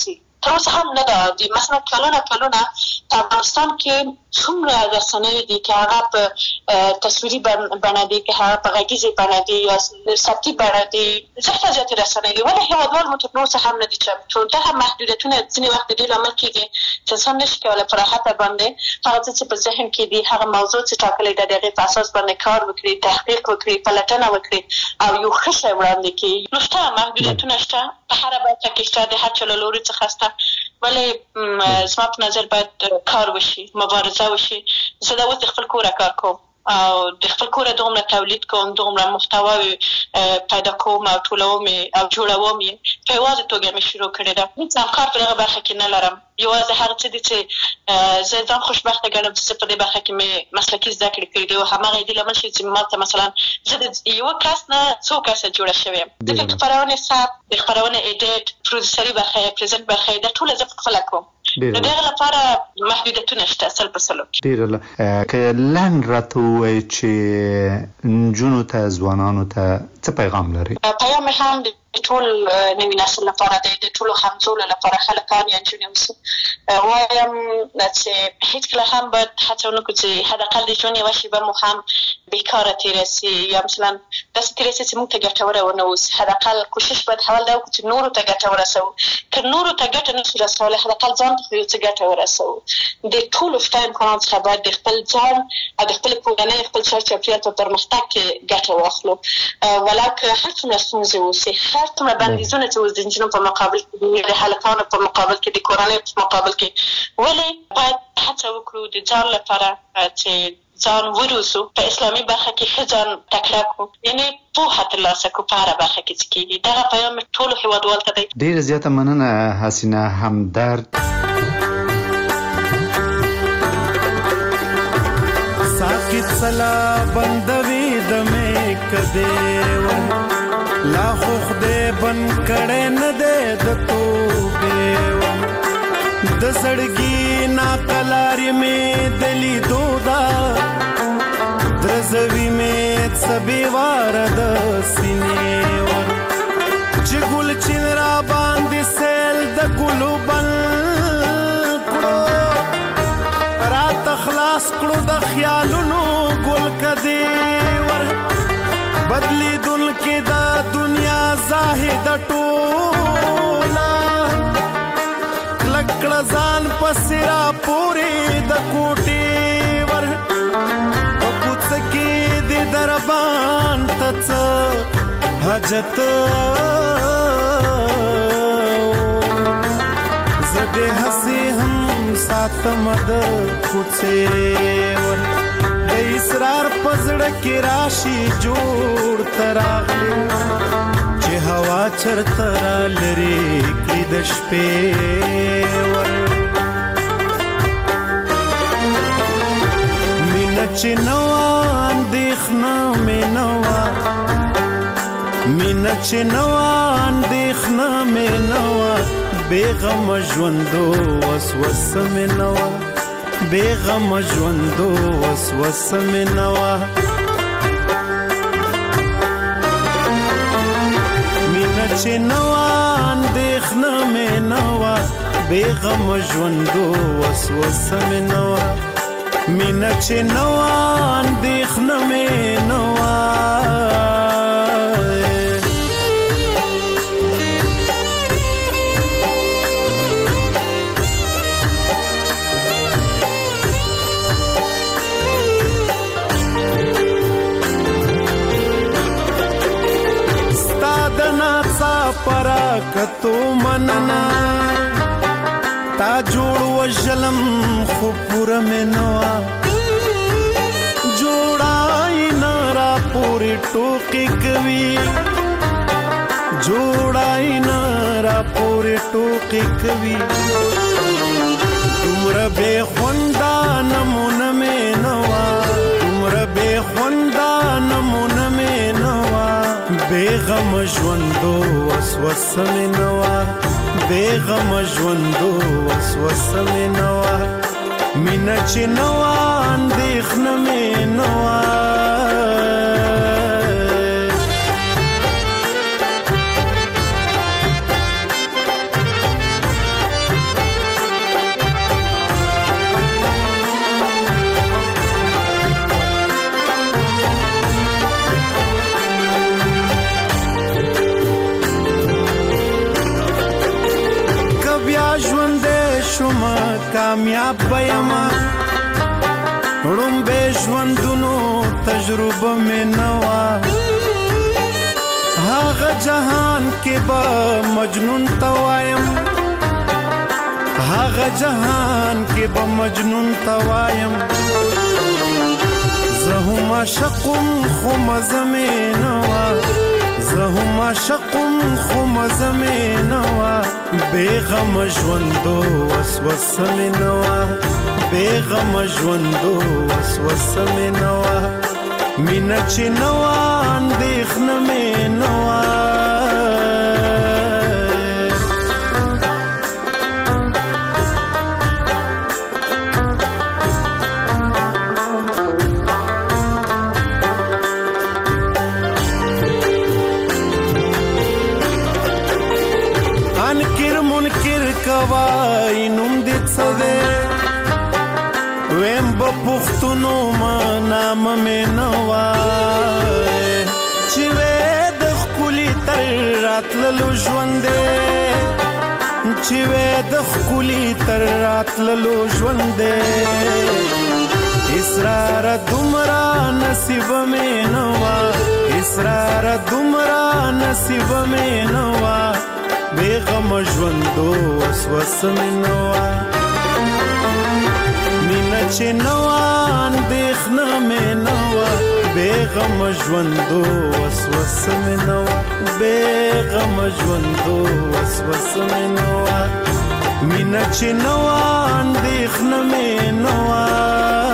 تر اوسه هم نه ده عادي. مثلا کلونه په افغانستان کې څومره رسنۍ دي چې هغه په تصویري بڼه دي، چې هغه په غږیزې بڼه دي یا صوتي بڼه دي، زیاتې رسنۍ دي، ولې هېوادوال مو تر اوسه هم نه دي چمتو. دغه محدودیتونه ځینې وخت د دې لامل کېږي چې انسان نشي کولی په راحته باندې هغه څه چې په ذهن کې دي، هغه موضوع چې ټاکلې ده، د هغې په اساس باندې کار وکړي، تحقیق وکړي، پلټنه وکړي او یو ښه شی وړاندې کړي. نو شته محدودیتونه شته، په هره برخه کې شته، د هر چا له لوري څخه شته، ولې زما په نظر باید کار وشي، مبارزه وشي. زه دا اوس د خپل کوره کار کوم او د خپل کوره دومره تولید کوم، دومره محتواوې پیدا کوم او ټولوم او جوړوم یې، په یوازې توګه مې شروع کړې ده. هېڅ همکار په دغه برخه کې نه لرم. یوازې هغه څه دي چې زه ځان خوشبخته ګڼم چې زه په دې برخه کې مې مسلکي زده کړې کړي دي او هماغه یې دې لامل شي چې ما ته مثلا زه د یوه کس نه څو کسه جوړه شوې یم. ځکه خپرونې ثبت، د خپرونې ایډیټ، پروډوسري برخه یې، پرزنټ برخه یې، دا ټوله زه پخپله کوم. نو دغه لپاره محدودیتونه شته 100%. ډېره که لنډ راته ووایي چې نجونو ته، ځوانانو ته څه پیغام لري؟ پیغام هم د ټول نوي نسل لپاره دی، د ټولو همزولو لپاره، هلکان یا نجونې اوسه. وایم چې هېڅکله هم باید هڅه ونه کړو چې حداقل د ژوند یوه شېبه مو هم بېکاره تېره سي یا مثلا داسې تېره سي چې موږ ته ګټوره ونه اوسي. حداقل کوشش باید اول دا وکړو چې نورو ته ګټه ورسوو. که نورو ته ګټه نه شو رسولی، حداقل ځان ته خو یو څه ګټه ورسوو. د ټولو شته امکاناتو څخه باید د خپل ځان او د خپلې کورنۍ، خپل چاپېریال په پرمختګ کې ګټه واخلو. ولو که هر څومره ستونزې اوسي، هر څومره بندیزونه چې اوس د نجونو په مقابل کې دي، د هلکانو په مقابل کې، د کورنۍ په مقابل کې، ولې باید هڅه وکړو د ځان لپاره چې ځان وروزو، په اسلامي برخه کې ښه ځان تکړه کړو، یعنې پوهه ترلاسه کړو په هره برخه کې چې کېږي. دغه پیغام ټولو هېوادوالو ته دی. ډېره زیاته مننه حسینه همدرد. ساکت سلا بندوي د مې کدے لا خو خدای بن کړه نه دې د توبې د زړګي نا کلاري مې دلی دودا درزوي مې سبي وار د سینې ور چې ګل چنرا باندې سیل د ګلو بل کړو رات خلاص کړو د خیالونو ګل کدي ور بدلی دل کې دا دنیا زاهد ټولا لکړه ځان پسرا پوری د کوټي ور او کوڅ کې د دربان تڅ حاجت زده هسي هم ساتم د کوڅه ور اسرار پزړه کې راشي جوړ تراغلي چې هوا چرته را لري کړي د شپې ور مینه چې نوا اندېښنه مې نوا مینه چې نوا اندېښنه مې نوا بېغم ژوندو وسوسه مې نوا بېغم ژوندو وسوسه مې نوا مینه چې نوا اندېښنه مې نوا بېغم ژوندو وسوسه مې نوا مینه چې نوا اندېښنه مې نوا پراکتو مننا تا جوړ وجلم خو پورا منوا جوړای نارا پوری ټوکی کوي جوړای نارا پوری ټوکی کوي تمر به خوندا نمونه منوا تمر به خوندا نمونه منوا بېغم ژوندو وسوسه مې نوا بېغم ژوندو وسوسه مې نوا مینه چې نوا اندېښنه مې نوا شوم کامیاب بېما رومبه ژوندونو تجربه مې نوا هغه جهان کې به مجنون توایم هغه جهان کې به مجنون توایم زه هم عاشقم خو مزه مې نه وه زه هم عاشقم خو مزه مې نه وه بېغمه ژوندو وسوسه مې نه وه بېغمه ژوندو وسوسه مې نه وه مینه چې نه وه اندېښنه مې نه وه کوای نوم دې څه دی ویم به پوښتنو ما نامه مې نه وای چې وې د ښکلي تر راتللو ژوند دی چې وې د ښکلي تر راتللو ژوند دی اسراره دومره نصیبه مې نه وه اسراره دومره نصیبه مې نه وه بېغمه ژوندو وسوسه مې نه وه مینه چې نه وه اندېښنه مې نه وه بېغمه ژوندو وسوسه مې نه وه بېغمه ژوندو وسوسه مې نه وه مینه چې نه وه اندېښنه مې نه وه